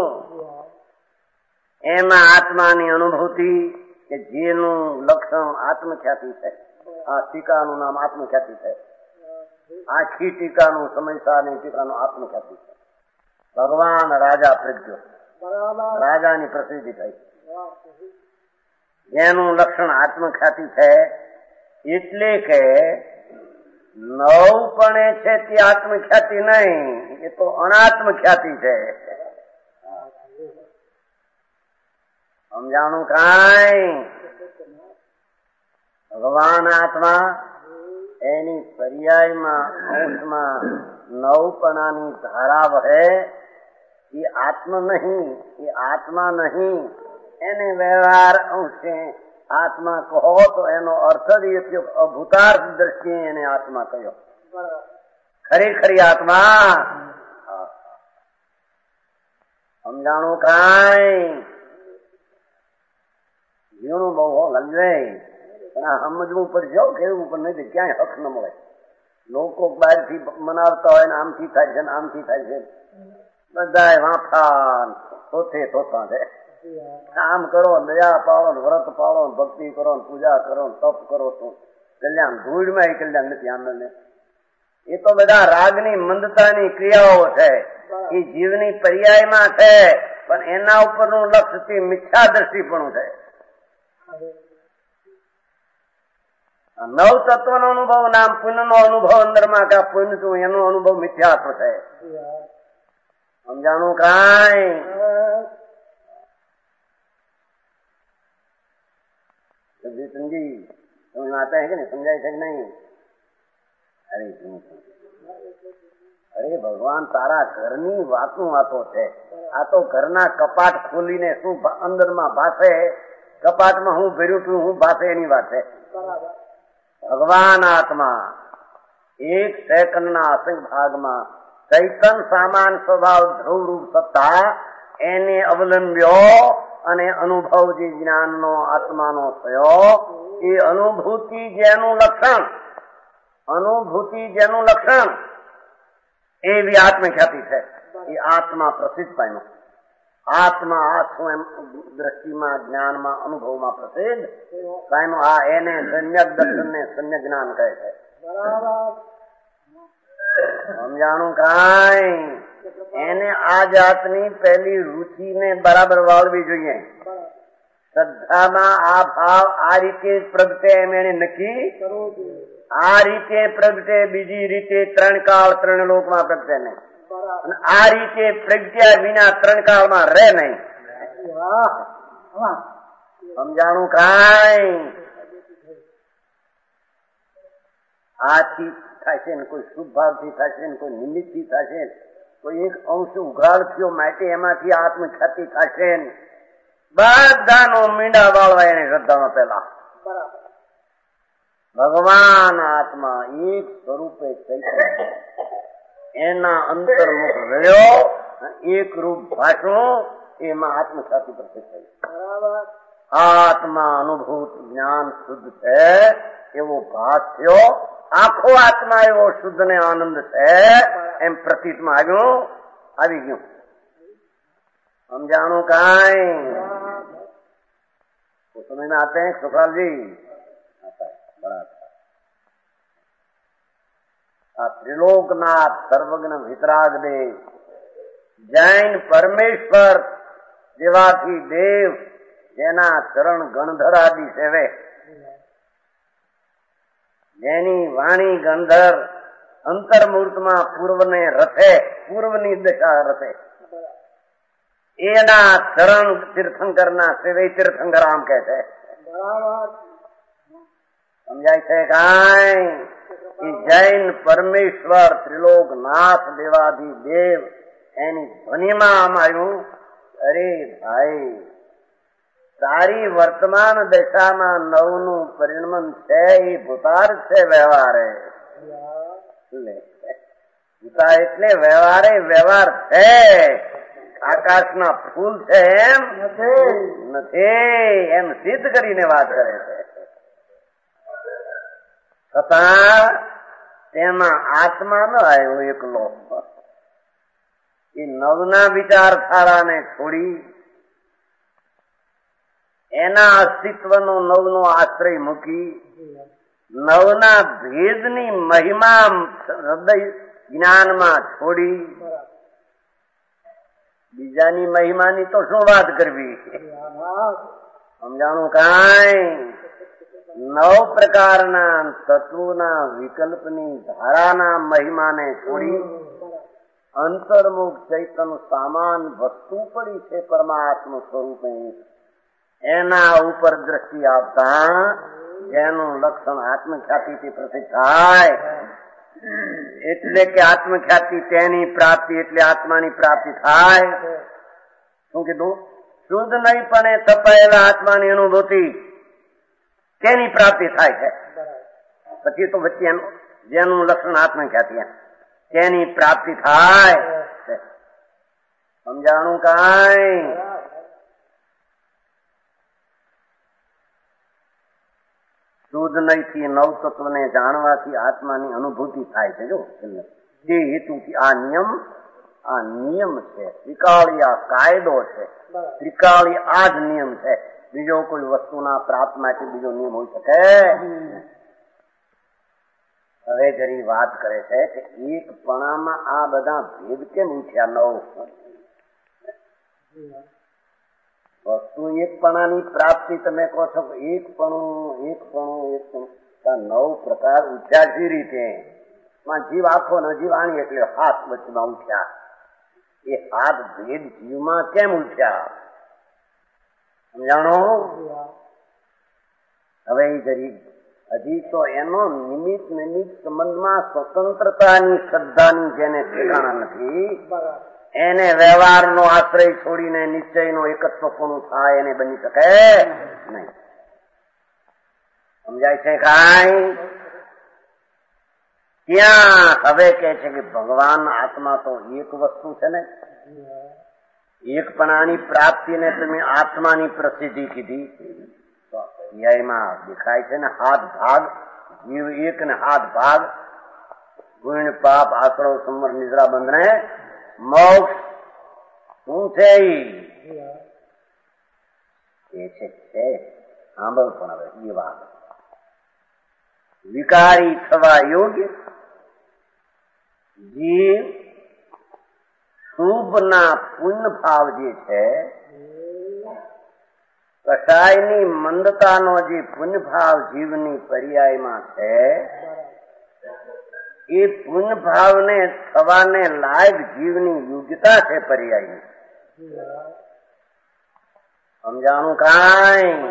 એમાં આત્માની અનુભૂતિ કે જેનું લક્ષણ આત્મખ્યાતિ છે. આ ટીકાનું નામ આત્મખ્યાતિ છે. આખી ટીકાનું સમયસાની ટીકાનું આત્મખ્યાતિ છે. ભગવાન રાજા પ્રજ્ઞો, રાજાની પ્રસિદ્ધિ થઈ. જેનું લક્ષણ આત્મખ્યાતિ છે એટલે કે નવપણે છે તે આત્મખ્યાતિ નહીં, એ તો અનાત્મ ખ્યાતિ છે. સમજાણું કાંઈ? ભગવાન આત્મા એની પર્યાયમાં અંશમાં નવપણાની ધારા વહે. એ આત્મ નહીં, એ આત્મા નહીં, એને વ્યવહાર અંશે આત્મા કહો તો એનો અર્થ જ એ થયો અભૂતાર્થ દ્રષ્ટિએ એને આત્મા કહ્યો. ખરેખરી આત્મા. સમજાણું કાંઈ? જીવનું બહુ લંજે પણ આ સમજવું પડશે, કેવું પણ નહીં ક્યાંય હક ન મળે. લોકો બહારથી મનાવતા હોય ને આમથી થાય છે ને આમથી થાય છે, બધા વાંફા થોથે થોથા છે. કામ કરો, દયા પાડો, વ્રત પાડો, ભક્તિ કરો, પૂજા કરો, તપ કરો તો કલ્યાણ ધૂળમાં એ કલ્યાણ નથી. આનંદ એ તો બધા રાગની મંદતાની ક્રિયાઓ છે, એ જીવની પર્યાયમાં છે, પણ એના ઉપરનું લક્ષ્ય મિથ્યા દ્રષ્ટિપણું છે. નવ તત્વનો અનુભવ નામ પુણ્યનો અનુભવ અંદરમાં કે પુણ્ય છું એનો અનુભવ મિથ્યાત્વ છે. સમજાણું કાંઈ? સમજી સમજ આતા હે કે નહીં? સમજાય છે કે નહીં? અરે ભગવાન તારા ઘરની વાતો છે. આ તો ઘરના કપાટ ખોલીને શું અંદરમાં ભાષે, કપાટમાં હું ભર્યું છું હું ભાષે એની વાત છે. ભગવાન આત્મા એક સેકન્ડના અસંગ ભાગમાં ચૈતન સામાન સ્વભાવ ધ્રુવરૂપ સત્તા એને અવલંબ્યો અને અનુભવ જે જ્ઞાનનો આત્માનો થયો એ અનુભૂતિ જેનું લક્ષણ એવી આત્મખ્યાતિ છે. એ આત્મા પ્રસિદ્ધ પામ્યો. આત્મા આ શું એમ દ્રષ્ટિમાં, જ્ઞાનમાં, અનુભવમાં પ્રસિદ્ધ પામ્યો. આ એને સમ્યક દર્શન ને સમ્યક જ્ઞાન કહે છે. સમજાણું કાંઈ? એને આ જાતની પહેલી રુચિને બરાબર વાળવી જોઈએ. શ્રદ્ધામાં આ ભાવ આ રીતે પ્રગટે એમ એને નક્કી આ રીતે પ્રગટે, બીજી રીતે ત્રણ કાળ ત્રણ લોકમાં પ્રગટે નહીં. અને આ રીતે પ્રજ્ઞા વિના ત્રણ કાળમાં રહે નહીં. સમજાણું કાંઈ? આથી થશે ને કોઈ શુભ ભાવથી થશે ને કોઈ નિમિત્તથી થશે, કોઈ એક અંશ ઉઘાડ થયો માટે એમાંથી આત્મખ્યાતિ થશે ને બધાનો મીંડા વાળવા એની શ્રદ્ધામાં પેલા. ભગવાન આત્મા એક સ્વરૂપે ચૈતન્ય એના અંતર્મુખ રહ્યો, એક રૂપ ભાષણું એમાં આત્મખ્યાતિ પ્રસિદ્ધ થઈ. આત્મા અનુભૂત જ્ઞાન શુદ્ધ છે એવો ભાસ થયો. આખો આત્મા એવો શુદ્ધ ને આનંદ છે એમ પ્રતીતમાં આવી ગયું. સમજાણું કાંઈ? समझ में आते हैं सुखलाल जी? आता है, बड़ा आता है. त्रिलोकनाथ सर्वज्ञ वितराग देव जैन परमेश्वर જેવાથી દેવ જેના ચરણ ગણધર આદિ સેવે, જેની વાણી ગંધર અંતર્મૂર્તમાં પૂર્વને રથે, પૂર્વની દિશા રથે, એના ચરણ તીર્થંકરના સેવે તીર્થંકર આમ કહે છે. સમજાય છે કાંઈ? જૈન પરમેશ્વર ત્રિલોકનાથ દેવાધિ દેવ એની ધ્વનિમાં આમ આવ્યું, અરે ભાઈ તારી વર્તમાન દશામાં નવનું પરિણમન છે એ ભૂતાર છે, વ્યવહારે ભૂતા એટલે વ્યવહારે વ્યવહાર છે. આકાશના ફૂલ છે એમ નથી, એમ સિદ્ધ કરીને વાત કરે છે. છતાં તેમાં આત્મા ન આવ્યો એકલો. એ નવના વિચારધારાને છોડી એના અસ્તિત્વનો નવનો આશ્રય મૂકી નવના ભેદની મહિમા હૃદય જ્ઞાનમાં છોડી બીજાની મહિમાની તો શું વાત કરવી? સમજાણું કાંઈ? નવ પ્રકારના તત્વોના વિકલ્પની ધારાના મહિમાને છોડી અંતર્મુખ ચૈતન સામાન વસ્તુ પડી છે પરમાત્મા સ્વરૂપે, એના ઉપર દ્રષ્ટિ આપતા જેનું લક્ષણ આત્મખ્યાતિથી પ્રસિદ્ધ થાય. એટલે કે આત્મખ્યાતિ તેની પ્રાપ્તિ એટલે આત્માની પ્રાપ્તિ થાય. શું કીધું? શુદ્ધ નહીં પણ તપાયેલા આત્માની અનુભૂતિ તેની પ્રાપ્તિ થાય છે. પછી તો વચ્ચે જેનું લક્ષણ આત્મખ્યાતિ તેની પ્રાપ્તિ થાય. સમજાણું કાંઈ? શુદ્ધ નહીંથી નવ તત્વને જાણવાથી આત્માની અનુભૂતિ થાય છે. જો તે હેતુથી આ નિયમ આ નિયમ છે, ત્રિકાળી આ કાયદો છે, ત્રિકાળી આ જ નિયમ છે. બીજો કોઈ વસ્તુના પ્રાપ્ત માટે બીજો નિયમ હોઈ શકે? હવે જરી વાત કરે છે કે એકપણામાં આ બધા ભેદ કેમ ઉઠ્યા? નવ વસ્તુ એકપણાની પ્રાપ્તિ તમે કહો છો કે એકપણું 9 પ્રકાર ઉઠ્યા જે રીતે જીવ આખો ન જીવ આણી એટલે હાથ વચમાં ઉઠ્યા. એ હાથ ભેદ જીવમાં કેમ ઉઠ્યા? સમજાણો? હવે હજી તો એનો નિમિત્ત સંબંધમાં સ્વતંત્રતાની શ્રદ્ધાની જેને ઠેકાણા નથી, એને વ્યવહારનો આશ્રય છોડીને નિશ્ચયનો એકત્વપણું થાય એને બની શકે નહીં. સમજાય છે કાંઈ? ત્યાં હવે કે છે કે ભગવાન આત્મા તો એક વસ્તુ છે ને, એકપણાની પ્રાપ્તિને તમે આત્માની પ્રસિદ્ધિ કીધી. તો પર્યાયમાં દેખાય છે ને હાથ ભાગ, જીવ એક ને હાથ ભાગ, ગુણ પાપ આશ્રવ સંવર નિદ્રા બંધને મોક્ષ. શું છે એ છે સાંભળ પણ હવે એ વાત. વિકારી થવા યોગ્ય જીવ શુભના પુણ્ય ભાવ જે છે, કસાયની મંદતાનો જે પુણ્ય ભાવ જીવની પર્યાયમાં છે, એ પુણ્ય ભાવને થવાને લાયક જીવની યોગ્યતા છે પર્યાયની. સમજાણું કાંઈ?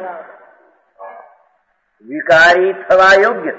વિકારી થવા યોગ્ય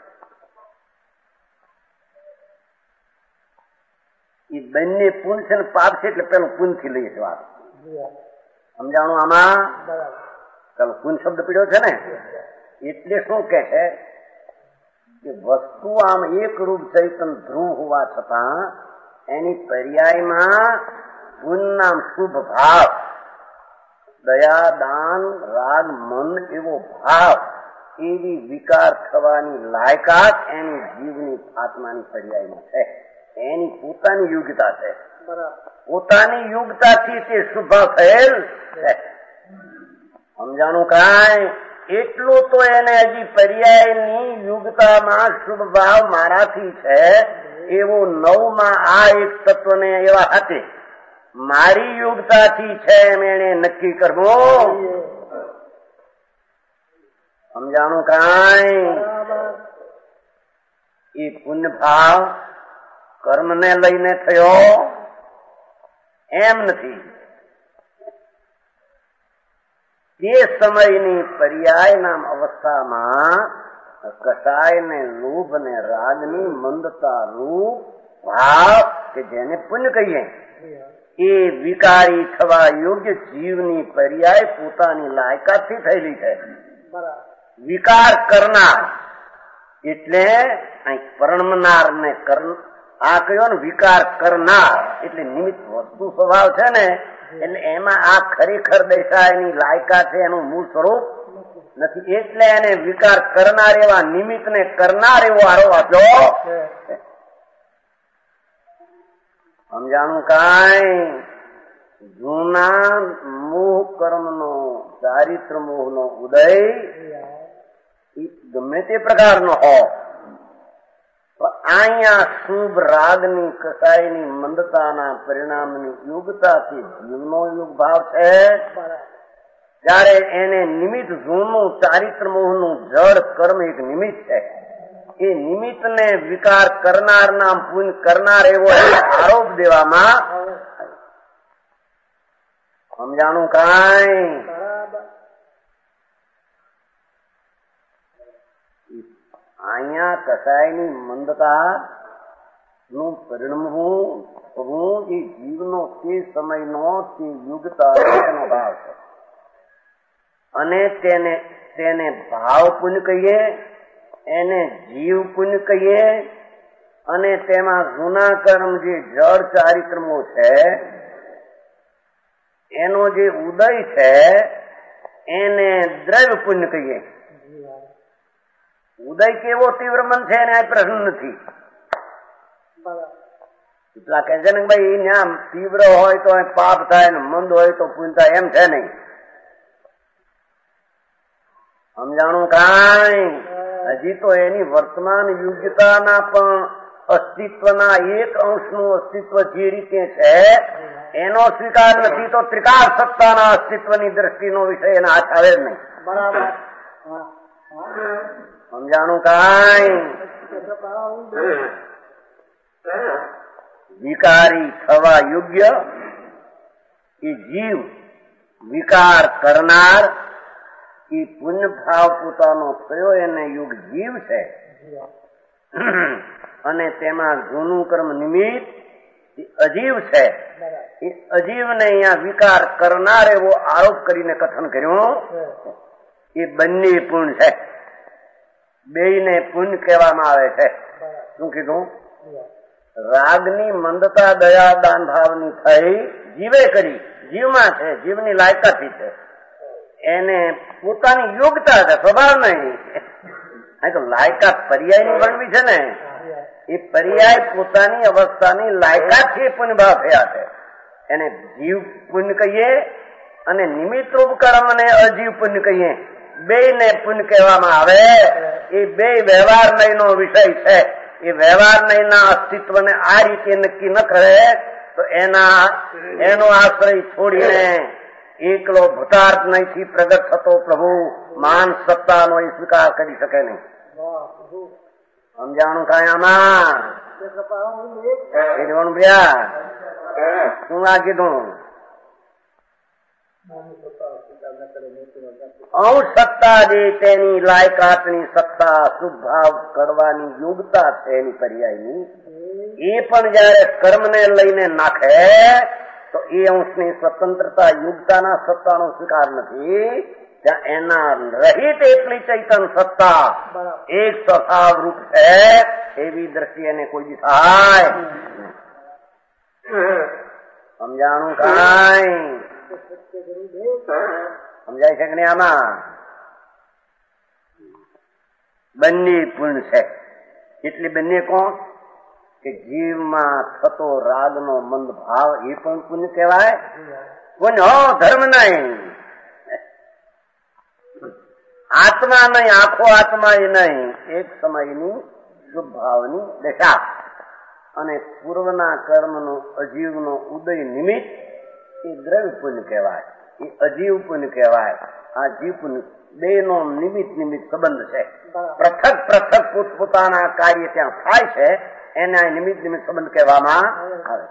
એ બંને પુણ્ય છે ને પાપ છે, એટલે પેલું પુણ્ય થી લઈએ છે વાત. સમજાણું આમાં? ચાલો પુણ્ય શબ્દ પીડ્યો છે ને, એટલે શું કે છે કે વસ્તુ આમ એકરૂપ ચૈતન ધ્રુવ હોવા છતાં એની પર્યાયમાં પુણ્ય નામ શુભ ભાવ, દયા દાન રાગ મન એવો ભાવ, એવી વિકાર થવાની લાયકાત એની જીવની આત્માની પર્યાયમાં છે. એની પોતાની યોગ્યતા છે. પોતાની યોગ્યતાથી તે શુભ થયેલ છે. સમજાણું કાંઈ? એટલું તો એને હજી પર્યાયની યોગ્યતામાં શુભ ભાવ મારાથી છે એવો 9માં આ એક તત્વને એવા હાથે મારી યોગ્યતાથી છે એમ એને નક્કી કરવો. સમજાણું કાંઈ? એ પુણ્ય ભાવ કર્મને લઈને થયો એમ નથી. તે સમયની પર્યાય નામ અવસ્થામાં કસાય ને લોભ ને રાગની મંદતા રૂપ ભાવ કે જેને પુણ્ય કહીએ, એ વિકારી થવા યોગ્ય જીવની પર્યાય પોતાની લાયકાતથી થયેલી છે. વિકાર કરનાર એટલે પરણમનાર ને આ કયો ને વિકાર કરનાર એટલે નિમિત્ત વસ્તુ સ્વભાવ છે ને, એટલે એમાં આ ખરેખર દશાની લાયકા છે, એનું મૂળ સ્વરૂપ નથી. એટલે એને વિકાર કરનાર એવા નિમિત્ત ને કરનાર એવો આરોપ આપ્યો. સમજાણું કાંઈ? જૂના મોહ કર્મનો ચારિત્ર મોહનો ઉદય ગમે તે પ્રકારનો હોય, અહીંયા શુભ રાગની કસાયની મંદતાના પરિણામની યોગ્યતાથી જીવનો યોગ ભાવ છે. ત્યારે એને નિમિત્ત જૂનું ચારિત્ર મોહનું જળ કર્મ એક નિમિત્ત છે. એ નિમિત્તને વિકાર કરનાર નામ પુણ્ય કરનાર એવો આરોપ દેવામાં. સમજાણું કાંઈ? અહીંયા કસાયની મંદતા નું પરિણમવું એ જીવનો તે સમયનો તે યુગતા એનો ભાવ છે. અને તેને ભાવ પુણ્ય કહીએ, એને જીવ પુણ્ય કહીએ, અને તેમાં જૂના કર્મ જે જળ ચારિત્રમો છે એનો જે ઉદય છે એને દ્રવ્ય પુણ્ય કહીએ. ઉદય કેવો તીવ્ર મન છે એને આ પ્રશ્ન નથી. એટલા કહે છે ને ભાઈ ત્યાં તીવ્ર હોય તો પાપ થાય ને મંદ હોય તો પુણ્ય થાય, એમ છે નહીં. સમજાણું કાંઈ? હજી તો એની વર્તમાન યોગ્યતાના પણ અસ્તિત્વના એક અંશનું અસ્તિત્વ જે રીતે છે એનો સ્વીકાર નથી તો ત્રિકાળ સત્તાના અસ્તિત્વની દ્રષ્ટિનો વિષય એને હાથ આવે જ નહીં. બરાબર. સમજાણું કાંઈ? વિકારી થવા યોગ્ય એ જીવ, વિકાર કરનાર એ પુણ્ય ભાવ પોતાનો કયો એને યુગ જીવ છે અને તેમાં જૂનું કર્મ નિમિત્ત એ અજીવ છે. એ અજીવને અહીંયા વિકાર કરનાર એવો આરોપ કરીને કથન કર્યું. એ બંને પુણ્ય છે, બેયને પુણ્ય કહેવામાં આવે છે. શું કીધું? રાગની મંદતા દયા દાન ભાવની થઈ જીવે કરી, જીવમાં છે, જીવની લાયકાથી છે, એને પોતાની યોગ્યતા છે, સ્વભાવ નહીં. તો લાયકાત પર્યાયની બનવી છે ને, એ પર્યાય પોતાની અવસ્થાની લાયકાતથી પુણ્ય ભાવ થયા છે. એને જીવ પુણ્ય કહીએ અને નિમિત્તરૂપ કર્મને અજીવ પુણ્ય કહીએ, બેયને પુણ્ય કહેવામાં આવે. એ બે વ્યવહાર નયનો વિષય છે. એ વ્યવહાર નયના અસ્તિત્વને આ રીતે નક્કી ન કરે તો એનો આશ્રય છોડીને એકલો ભૂતાર્થ નયથી પ્રગટ થતો પ્રભુ માન સત્તાનો એ સ્વીકાર કરી શકે નહીં. સમજાણું કાંઈ આમાં? એ જોવાનું ભૈયા શું આ કીધું? અંશ સત્તા જે તેની લાયકાતની સત્તા શુભ ભાવ કરવાની યોગ્યતા છે એની પર્યાયની, એ પણ જયારે કર્મને લઈને નાખે તો એ અંશની સ્વતંત્રતા યોગ્યતાના સત્તાનો સ્વીકાર નથી. ત્યાં એના રહિત એટલી ચૈતન સત્તા એક સ્વભાવ રૂપ છે એવી દ્રષ્ટિ એને કોઈ દી થાય. સમજાણું કાંઈ? સમજાય છે કે નહીં આમાં? બંને પુણ્ય છે. એટલે બંને કોણ? કે જીવમાં થતો રાગનો મંદ ભાવ એ પણ પુણ્ય કહેવાય. પુણ્ય ધર્મ નહીં, આત્મા નહીં, આખો આત્મા એ નહીં, એક સમયની શુભ ભાવની દશા અને પૂર્વના કર્મનો અજીવનો ઉદય નિમિત્ત એ દ્રવ્ય પુણ્ય કહેવાય, એ અજીવ પુણ્ય કહેવાય. આ જીવ પુણ્ય બે નો નિમિત્ત સંબંધ છે. પૃથક પૃથક પોતપોતાના કાર્ય ત્યાં થાય છે, એને નિમિત્ત સંબંધ કહેવામાં આવે.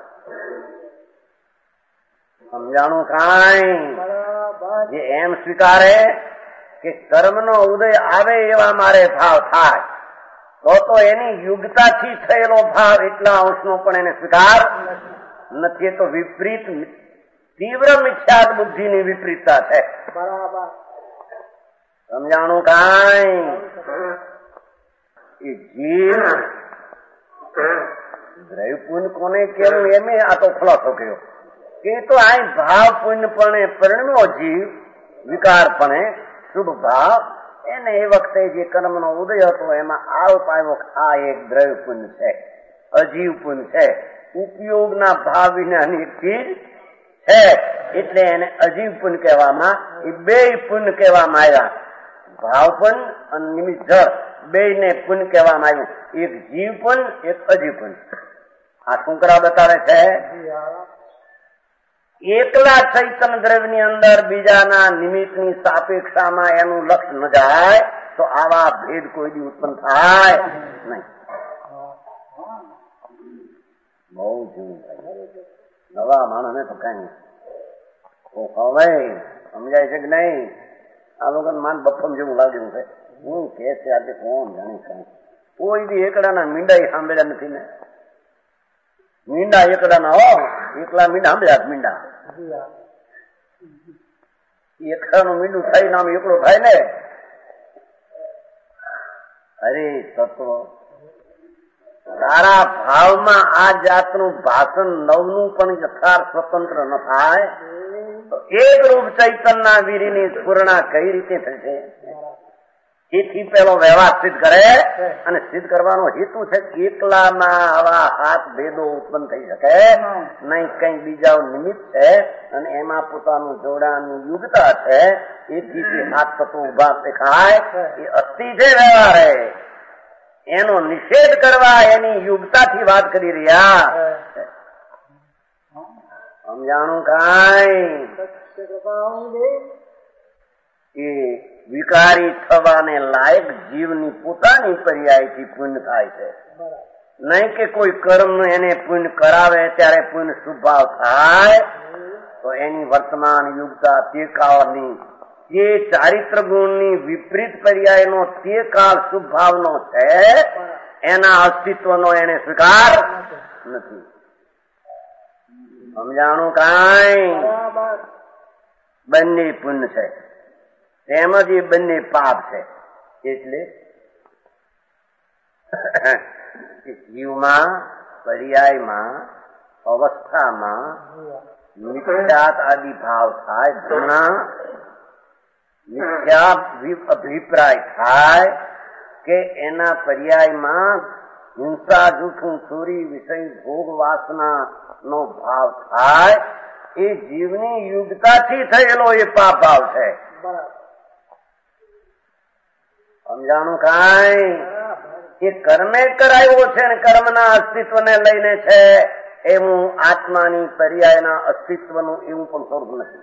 સમજાણું કાંઈ? જે એમ સ્વીકારે કે કર્મનો ઉદય આવે એવા મારે ભાવ થાય તો એની યુગતાથી થયેલો ભાવ એટલા અંશનો પણ એને સ્વીકાર નથી. તો વિપરીત તીવ્ર મિથ્યાત્વ બુદ્ધિની વિપરીતતા છે. સમજાણું કાંઈ? એ જીવ દ્રવ્ય પુણ્ય કોને કેવું એમ આ તો ખુલાસો કર્યો કે તો આ ભાવ પુણ્યપણે પરિણમ્યો જીવ, વિકારપણે શુભ ભાવ, એને એ વખતે જે કર્મનો ઉદય હતો એમાં આરોપ આવ્યો આ એક દ્રવ્ય પુણ્ય છે, અજીવ પુણ્ય છે, ઉપયોગના ભાવ વિનાની ચીજ છે, એટલે એને અજીવ પુણ્ય કહેવામાં, એ બે પુણ્ય કહેવામાં આવ્યા. ભાવ પુણ્ય અને નિમિત્ત જળ બે ને પુણ્ય કહેવામાં આવ્યું. એક જીવ પુણ્ય, એક અજીવ પુણ્ય. આ શુંકરા બતાવે છે એકલા ચૈતન્ય દ્રવ્યની અંદર બીજાના નિમિત્તની સાપેક્ષામાં એનું લક્ષ ન જાય તો આવા ભેદ કોઈ દી ઉત્પન્ન થાય નહીં. બહુ જીવું થાય નવા માણસને તો કઈ હવે સમજાય છે કે નહીં? આ લોકો માન બફમ જેવું લાગ્યું છે. હું કે છે આજે કોણ જાણે કઈ કોઈ બી એકડાના મીંડા સાંભળ્યા નથી ને. મીંડા એકડાના હો, એકલા મીંડા સાંભળ્યા મીંડા. એકડાનું મીંડું થાય નામ એકડો થાય ને. અરે તત્વ તારા ભાવમાં આ જાતનું ભાષણ નવનું પણ યથાર્થ સ્વતંત્ર ન થાય તો એક રૂપ ચૈતનના વીરીની સ્ફુરણા કઈ રીતે થશે? એથી પેલો વ્યવહાર સિદ્ધ કરે અને સિદ્ધ કરવાનો હેતુ છે એકલામાં આવા હાથ ભેદો ઉત્પન્ન થઈ શકે નહીં, કઈ બીજા નિમિત્ત છે અને એમાં પોતાનું જોડાણની યુગતા છે, એથી તે હાથ તત્વો ઉભા દેખાય એ અસ્થિ છે વ્યવહાર. એનો નિષેધ કરવા એની યુગતાથી વાત કરી રહ્યા. સમજાણું કાંઈ? એ વિકારી થવાને લાયક જીવની પોતાની પર્યાયથી પુણ્ય થાય છે, નહીં કે કોઈ કર્મ એને પુણ્ય કરાવે ત્યારે પુણ્ય શુભ ભાવ થાય તો એની વર્તમાન યુગતા તે કાળની જે ચારિત્ર ગુણની વિપરીત પર્યાયનો તે કાળ શુભ ભાવનો છે એના અસ્તિત્વનો એને સ્વીકાર નથી. સમજાણું કાંઈ? બંને પુણ્ય છે તેમજ એ બંને પાપ છે. એટલે જીવમાં પર્યાયમાં અવસ્થામાં મિથ્યાત આદિ ભાવ થાય, ઘણા મિથ્યા અભિપ્રાય થાય કે એના પર્યાયમાં હિંસા, જૂઠું, ચોરી, વિષય ભોગ વાસના નો ભાવ થાય, એ જીવની યુગતાથી થયેલો એ પાપ ભાવ છે. સમજાણું કાંઈ? એ કર્મે કરાયો છે ને કર્મના અસ્તિત્વને લઈને છે, એવું આત્માની પર્યાયના અસ્તિત્વનું એવું પણ સ્વરૂપ નથી.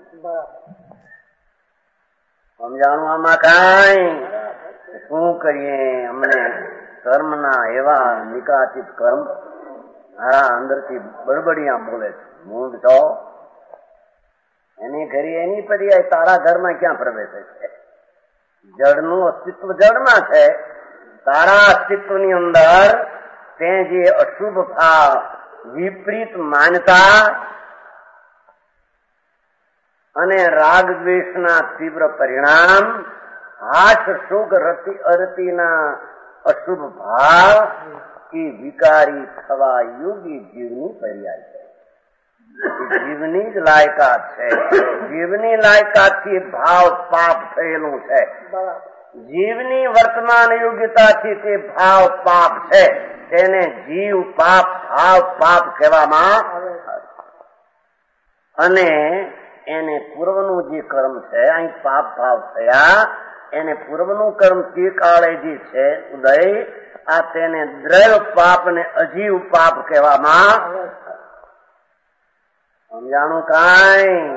સમજાણું આમાં કાંઈ? શું કરીએ? અમને કર્મના એવા નિકાચિત કર્મ મારા અંદરથી બડબડિયા બોલે છે. મૂળ છો એની ઘરે એની પર્યાય તારા ઘરમાં ક્યાં પ્રવેશે છે? જળનું અસ્તિત્વ જળમાં છે, તારા અસ્તિત્વની અંદર તે જે અશુભ ભાવ, વિપરીત માન્યતા અને રાગ દ્વેષના તીવ્ર પરિણામ, હાશ શોક રતિ અરતિના અશુભ ભાવ એ વિકારી થવા યોગી જીવની પર્યાય છે. જીવની જ લાયકાત છે. જીવની લાયકાતથી ભાવ પાપ થયેલું છે. જીવની વર્તમાન યોગ્યતાથી તે ભાવ પાપ છે, તેને જીવ પાપ ભાવ પાપ કહેવામાં અને એને પૂર્વનું જે કર્મ છે, અહીં પાપ ભાવ થયા, એને પૂર્વનું કર્મ તે કાળે જે છે ઉદય, આ તેને દ્રવ્ય પાપ ને અજીવ પાપ કહેવામાં. સમજાણું કાંઈ?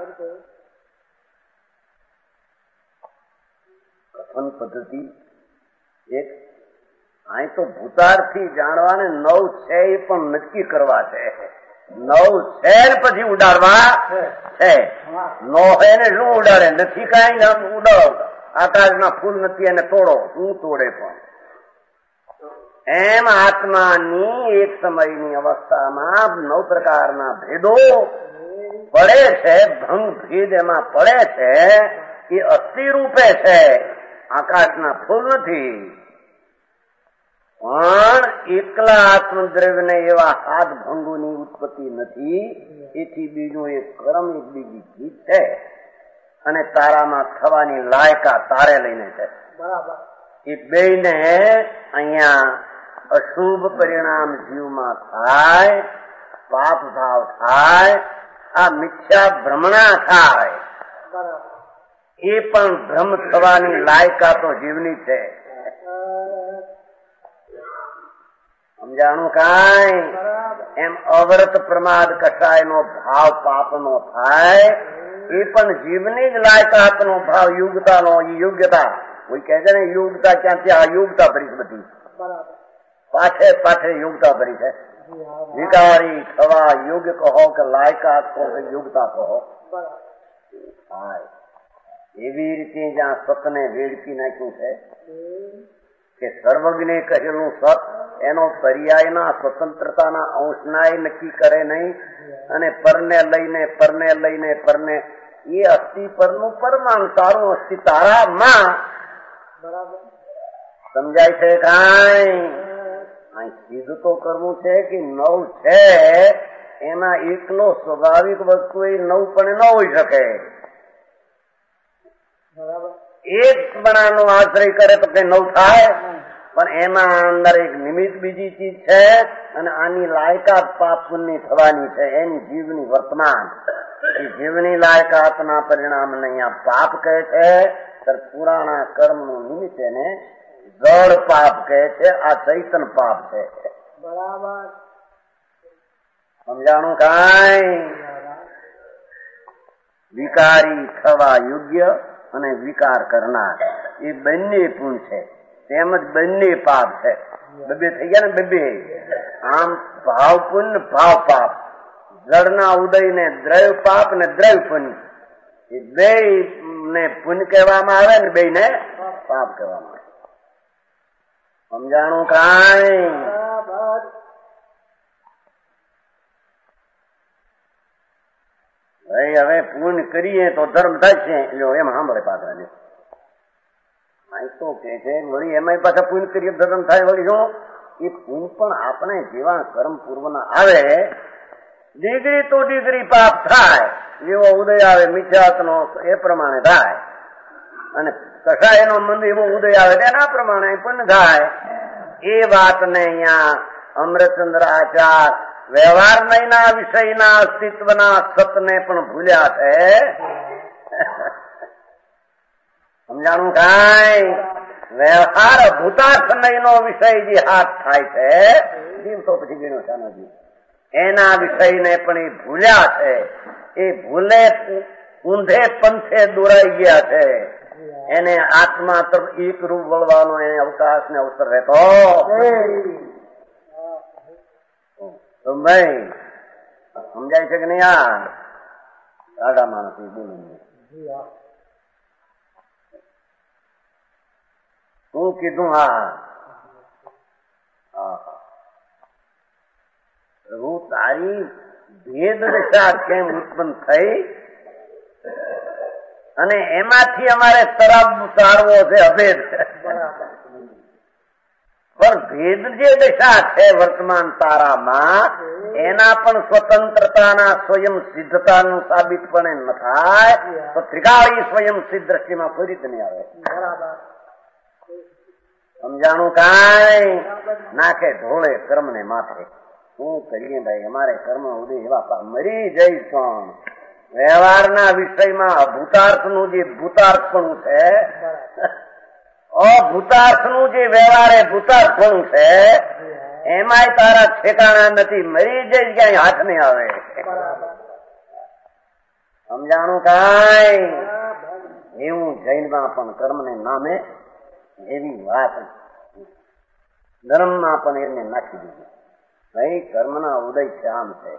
કથન પદ્ધતિ એક અહીં તો ભૂતારથી જાણવાને 9 છે એ પણ નક્કી કરવા છે. 9 છે ને પછી ઉડાડવા છે. 9 એને શું ઉડાડે? નથી કાંઈ ઉડાડો. આકાશના ફૂલ નથી એને તોડો, શું તોડે? પણ એમ આત્માની એક સમયની અવસ્થામાં 9 પ્રકારના ભેદો પડે છે, ભંગ ભેદ એમાં પડે છે. એ અસ્થિ રૂપે છે, આકાશના ફૂલ નથી. પણ એકલા આત્મદ્રવ્યને એવા હાથ ભંગોની ઉત્પત્તિ નથી. એથી બીજું એક કર્મ, એક બીજી ચીજ છે અને તારામાં થવાની લાયકા તારે લઈને છે. એ બેને અહીંયા અશુભ પરિણામ જીવમાં થાય, પાપ ભાવ થાય, આ મિથ્યા ભ્રમણા થાય. એ પણ ભ્રમ થવાની લાયકા તો જીવની છે. સમજાણું કાંઈ? એમ અવરત પ્રમાદ કસાયનો ભાવ પાપનો થાય, એ પણ જીવની જ લાયકાતનો ભાવ, યોગ્યતાનો. યોગ્યતા કોઈ કહે છે ને યોગ્યતા ક્યાંથી? આ યોગ્યતા ભરી બધી પાછે પાછે યોગ્યતા ભરી છે. વિકારી થવા યોગ્ય કહો કે લાયકાત કહો કે યોગ્યતા કહો. એવી રીતે જ્યાં સતને વેડકી નાખ્યું છે કે સર્વજ્ઞે કહેલું સત એનો પર્યાયના સ્વતંત્રતાના અંશનાય નક્કી કરે નહીં, અને પરને લઈને એ અસ્થિ પરનું પરમાણુ તારું અસ્થિ તારામાં. સમજાય છે કાંઈ? સીધું તો કરવું છે કે 9 છે એમાં એકલો સ્વાભાવિક વસ્તુ એ 9 પણ ન હોઈ શકે. એક પણાનો આશ્રય કરે તો કઈ નવ થાય, પણ એમાં અંદર એક નિમિત્ત બીજી ચીજ છે, અને આની લાયકાત પાપ પુણ્ય થવાની છે, એની જીવની વર્તમાન. એ જીવની લાયકાતના પરિણામને અહીંયા પાપ કહે છે, ત્યારે પુરાણા કર્મનું નિમિત્ત એને જળ પાપ કહે છે. આ ચૈતન પાપ છે. બરાબર સમજાણું? કાંઈ વિકારી થવા યોગ્ય અને વિકાર કરનાર એ બંને પુણ્ય છે, તેમજ બંને પાપ છે. બબે થઈ ગયા ને, બબે. આમ ભાવ પુણ્ય ભાવ પાપ, જળના ઉદય ને દ્રવ્ય પાપ ને દ્રવ્ય પુણ્ય, એ બે ને પુણ્ય કહેવામાં આવે ને બે ને પાપ કહેવામાં આવે. સમજાણું? કાંઈ ભાઈ હવે પુણ્ય કરીએ તો ધર્મ થશે. એમ સાંભળે પાછા તો કે છે વળી એમાં પાછા પુણ્ય કરીએ ધર્મ થાય. વળી શું એ પુણ્ય પણ આપણે જેવા કર્મ પૂર્વના આવે, ડિગ્રી તો ડિગ્રી પાપ થાય. જેવો ઉદય આવે મિથ્યાત્વનો એ પ્રમાણે થાય, અને કસાયનો મંદ એવો ઉદય આવે તેના પ્રમાણે પુણ્ય થાય. એ વાતને અહીંયા અમૃતચંદ્ર આચાર વ્યવહાર નયના વિષયના અસ્તિત્વના સતને પણ ભૂલ્યા છે. સમજાણું? કાંઈ વ્યવહાર ભૂતાર્થ નયનો વિષય જે હાથ થાય છે, જીવ તો પછી ગણ્યો છે નથી, એના વિષયને પણ એ ભૂલ્યા છે. એ ભૂલે ઊંધે પંથે દોરાઈ ગયા છે. એને આત્મા તરફ એક રૂપ વળવાનો એને અવકાશ ને અવસર રહેતો તો ભાઈ સમજાય છે કે નહીં? આ રાડા માણસ બોલું શું કીધું? હું તારી ભેદ દશા કેમ ઉત્પન્ન થઈ, અને એમાંથી અમારે તરફ ઉતારવો છે અભેદ. પણ ભેદ જે દશા છે વર્તમાન તારામાં, એના પણ સ્વતંત્રતાના સ્વયં સિદ્ધતાનું સાબિતપણે ન થાય તો ત્રિકાળી સ્વયં સિદ્ધ દ્રષ્ટિમાં કોઈ રીતે નહીં આવે. સમજાણું? કાંઈ નાખે ઢોળે કર્મ ને માથે. શું કરીએ ભાઈ? અમારે કર્મ ઉદય એવા મરી જઈશ, પણ વ્યવહારના વિષયમાં અભૂતાર્થનું જે ભૂતાર્થપણું છે, અભૂતાર્થનું જે વ્યવહારે ભૂતાર્થપણું છે, એમાંય તારા ઠેકાણા નથી. મરી જઈશ, ક્યાંય હાથ નહીં આવે. સમજાણું? કાંઈ એવું જૈનમાં પણ કર્મને નામે એવી વાત ધર્મમાં પણ એને નાખી દીધી. ભાઈ કર્મના ઉદય છે આમ છે.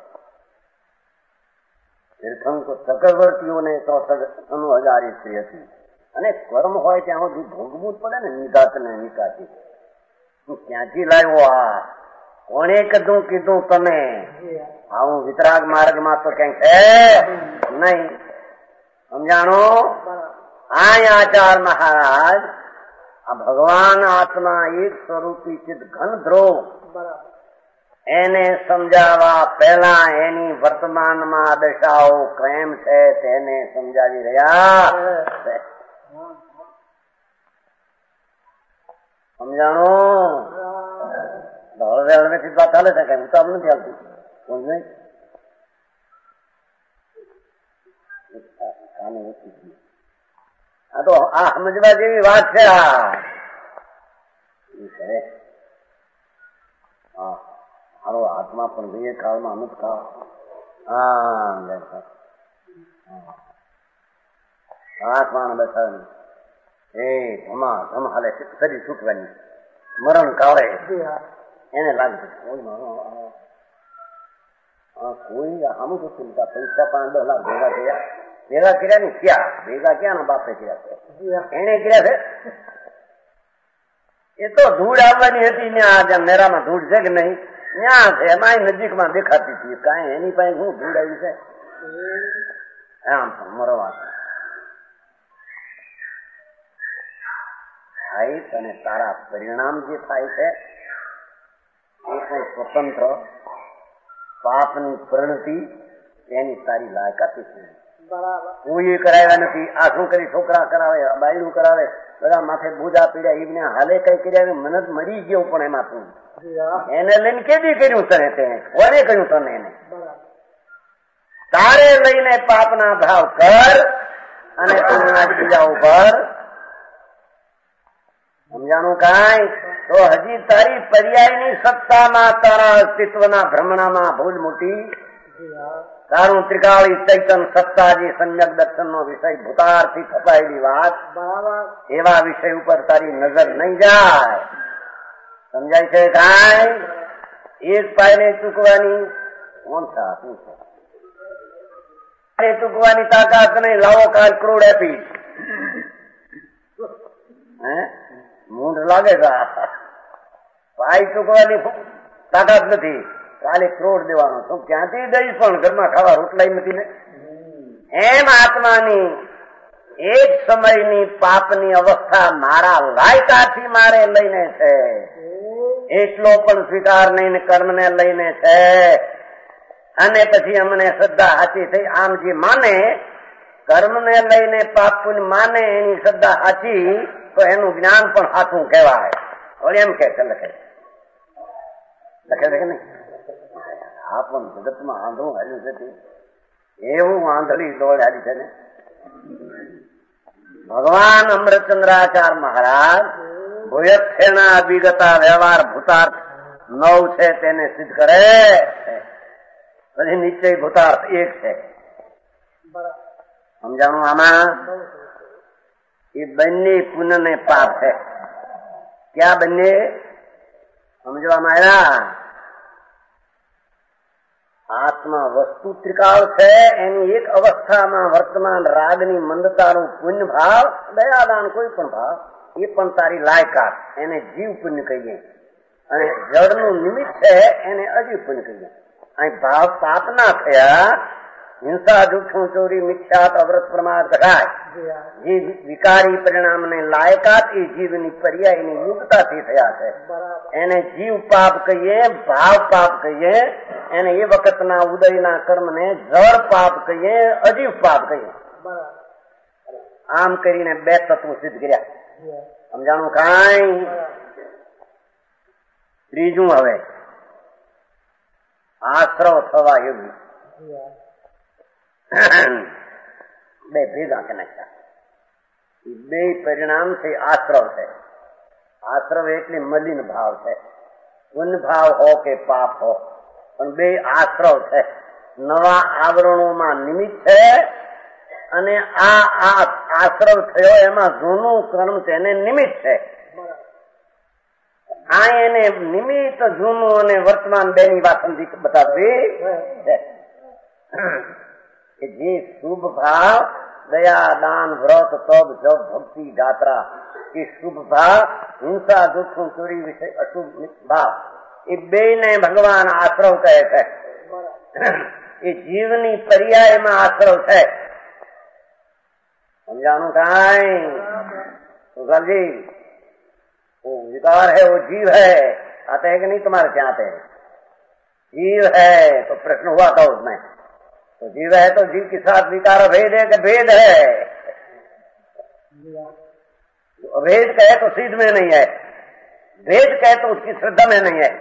તીર્થંકર ચક્રવર્તીઓને તો 1000 સ્ત્રી હતી, અને કર્મ હોય ત્યાં સુધી ભોગવું જ પડે ને, નિઘાત ને નિકાતી. તું ક્યાંથી લાવ્યો? આ કોણે કીધું તમે? આવું વિતરાગ માર્ગમાં તો ક્યાંય છે નહીં. સમજાણો? આ આચાર મહારાજ આ ભગવાન આત્મા એક સ્વરૂપી ચિત્ત ઘન ધ્રુવ એને સમજાવવા પહેલા એની વર્તમાનમાં દશાઓ કેમ છે તેને સમજાવી રહ્યા. સમજાણો? હળવે હળવેથી વાત ચાલે છે, કઈ ઉતાવળ નથી આવતી. આ તો આ સમજવા જેવી વાત છે. મારો આત્મા પણ જોઈએ કાળમાં અનુપ ખાવ. આત્મા બેઠા એ ધમા ધમ હાલે શરીર છૂટવાની મરણ કાળે એને લાગતું કોઈ આમ જોતું પૈસા 5-10 લાખ ભેગા કર્યા ને ક્યાં ભેગા ક્યાં બાપે કર્યા છે? એને કર્યા છે. એ તો ધૂળ આવવાની હતી ને, આ મેરામાં ધૂળ છે કે નહીં ત્યાં છે, એમાં નજીકમાં દેખાતી હતી. કાંઈ એની પાસે શું ધૂળ આવી છે? આમ મરવા થાય. અને તારા પરિણામ જે થાય છે એ કઈ સ્વતંત્ર પાપની પ્રણતિ એની તારી લાયકાત છે. કોઈ કરાવ્યા નથી. આ શું કરી છોકરા કરાવે, બાયડું કરાવે, બધા માથે બોજા પીડ્યા, એમને હાલે કઈ કર્યા, મનત મરી ગયો. પણ એમાં તું એને લઈને કેદી કર્યું તને? તે કોને કર્યું તને? એને તારે લઈને પાપના ભાવ કર અને બીજા ઉપર સમજાણું કાંઈ તો હજી તારી પર્યાયની સત્તામાં, તારા અસ્તિત્વના ભ્રમણામાં ભૂલ મોટી. તારું ત્રિકાળી ચૈતન સત્તાજી સમ્યક દર્શન નો વિષય ભૂતારથી થપાયેલી વાત, એવા વિષય ઉપર તારી નજર નહીં જાય. સમજાય છે કાંઈ? એક પાયને ચૂકવાની કોણ થા શું છે? ચૂકવાની તાકાત નહીં. લાવો કાલ કરોડ આપી. મૂંઢ લાગે છે. પાય ચૂકવાની તાકાત નથી, કાલે કરોડ દેવાનો. શું ક્યાંથી દઈશ? પણ ઘરમાં ખાવા રોટલાઈ નથી ને. એમ આત્માની એક સમયની પાપની અવસ્થા મારા લાયકાથી મારે લઈને છે, એટલો પણ સ્વીકાર નહીં. કર્મને લઈને છે. અને પછી અમને શ્રદ્ધા સાચી થઈ. આમ જે માને કર્મને લઈને પાપ પુણ્ય માને, એની શ્રદ્ધા સાચી, તો એનું જ્ઞાન પણ સાચું કહેવાય. એમ કે છે, લખે છે કે નહીં? આ પણ જગતમાં આંધળું હાલ્યું છે. એવું આંધળી દોડ હાલી છે ને. ભગવાન અમૃતચંદ્રાચાર્ય મહારાજ ભૂયક્ષેના અભિગતા વ્યવહાર ભૂતાર્થ 9 છે તેને સિદ્ધ કરે. પછી નિશ્ચય ભૂતાર્થ 1 છે. સમજાણું? આમાં એ બંને પુણ્ય ને પાપ છે. ક્યાં બંને સમજવામાં આવ્યા? આત્મા વસ્તુ ત્રિકાળ છે. એની એક અવસ્થામાં વર્તમાન રાગની મંદતાનું પુણ્ય ભાવ, દયાદાન કોઈ પણ ભાવ, એ પણ તારી લાયકાત, એને જીવ પુણ્ય કહીએ. અને જળનું નિમિત્ત છે એને અજીવ પુણ્ય કહીએ. અહીં ભાવ પાપ ના થયા, હિંસા, જૂઠું, ચોરી, મિથ્યાત, અવ્રત, પ્રમાદ કઢાય, જે વિકારી પરિણામને લાયકાત એ જીવની પર્યાયની યુક્તાથી થયા છે. એને જીવ પાપ કહીએ, ભાવ પાપ કહીએ. એને એ વખતના ઉદયના કર્મને જળ પાપ કહીએ, અજીવ પાપ કહીએ. આમ કરીને 2 તત્વો સિદ્ધ કર્યા. સમજાણું કાંઈ? ત્રીજું હવે આશ્રવ થવા યોગ્ય. 2 ભેગા કે નાખ્યા. 2 પરિણામ છે આશ્રવ છે. આશ્રવ એટલે મલિન ભાવ છે. પુણ્ય ભાવ હો કે પાપ હો, પણ 2 આશ્રવ છે. નવા આવરણોમાં નિમિત્ત છે. અને આ આશ્રવ થયો એમાં જૂનું કર્મ તેને નિમિત્ત છે. આ એને નિમિત્ત જૂનું અને વર્તમાન 2ની વાત સમજી બતાવવી છે. કે જે શુભ ભાવ, દયા, દાન, વ્રત, તપ, જપ, ભક્તિ, ગાત્રા, એ શુભ ભાવ, હિંસા, દુઃખ, ચોરી વિશે અશુભ ભાવ, એ 2ને ભગવાન આશ્રવ કહે છે. એ જીવની પર્યાયમાં આશ્રવ છે. समझाणु काई सुखल जी, वो विकार है, वो जीव है, आते हैं कि नहीं तुम्हारे क्या आते हैं? जीव है तो प्रश्न हुआ था उसमें, तो जीव है तो जीव के साथ विकार अभेद है कि भेद है? अभेद कहे तो सिद्ध में नहीं है, भेद कहे तो उसकी श्रद्धा में नहीं है.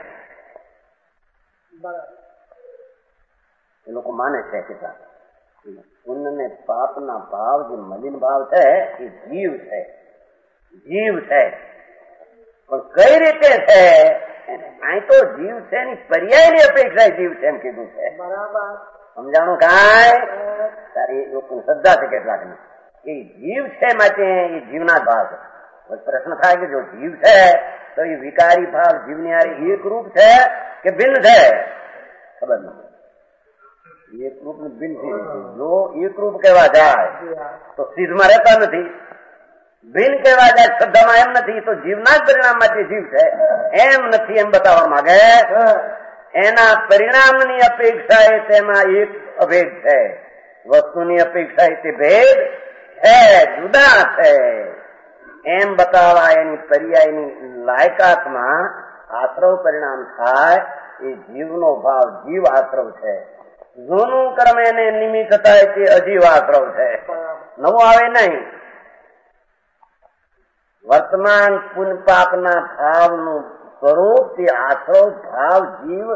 ये लोग माने છે કે પુણ્ય ને પાપ ના ભાવ જે મલિન ભાવ છે એ જીવ છે, જીવ છે. પણ કઈ રીતે છે? અહીં તો જીવ છે એની પર્યાયની અપેક્ષા જીવ છે એમ કીધું છે. સમજાણું કાંઈ? તારી લોકોની શ્રદ્ધા છે કેટલાકની એ જીવ છે માટે એ જીવના જ ભાવ છે. પ્રશ્ન થાય કે જો જીવ છે તો એ વિકારી ભાવ જીવની હારે એક રૂપ છે કે ભિન્ન છે? ખબર નથી. એક રૂપ ને ભિન્ન થી જો એક રૂપ કહેવા જાય તો સિદ્ધમાં રહેતા નથી, ભિન્ન કહેવા જાય શ્રદ્ધામાં એમ નથી, તો જીવના જ પરિણામ માટે જીવ છે એમ નથી એમ બતાવવા માંગે. એના પરિણામની અપેક્ષા એ તેમાં એક અભેદ છે, વસ્તુની અપેક્ષા તે ભેદ છે, જુદા છે એમ બતાવવા એની પર્યાયની લાયકાતમાં આશ્રવ પરિણામ થાય. એ જીવનો ભાવ જીવ આશ્રવ છે, જૂનું કર્મ એને નિમિત્ત થાય તે અજીવ આશ્રવ છે, નવું આવે નહીં. વર્તમાન પુણ્ય પાપના ભાવનું સ્વરૂપ તે આશ્રવ ભાવ જીવ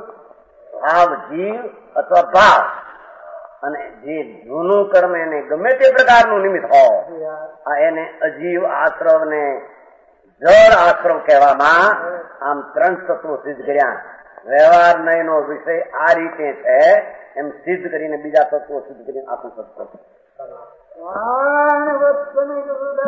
અથવા ભાવ, અને જે જૂનું કર્મ એને ગમે તે પ્રકારનું નિમિત્ત હોય આ એને અજીવ આશ્રવ ને જળ આશ્રવ કહેવામાં. આમ 3 તત્વો સિદ્ધ કર્યા. વ્યવહાર નહીં નો વિષય આ રીતે છે એમ સિદ્ધ કરીને બીજા તત્વો સિદ્ધ કરીને આખું સત્ય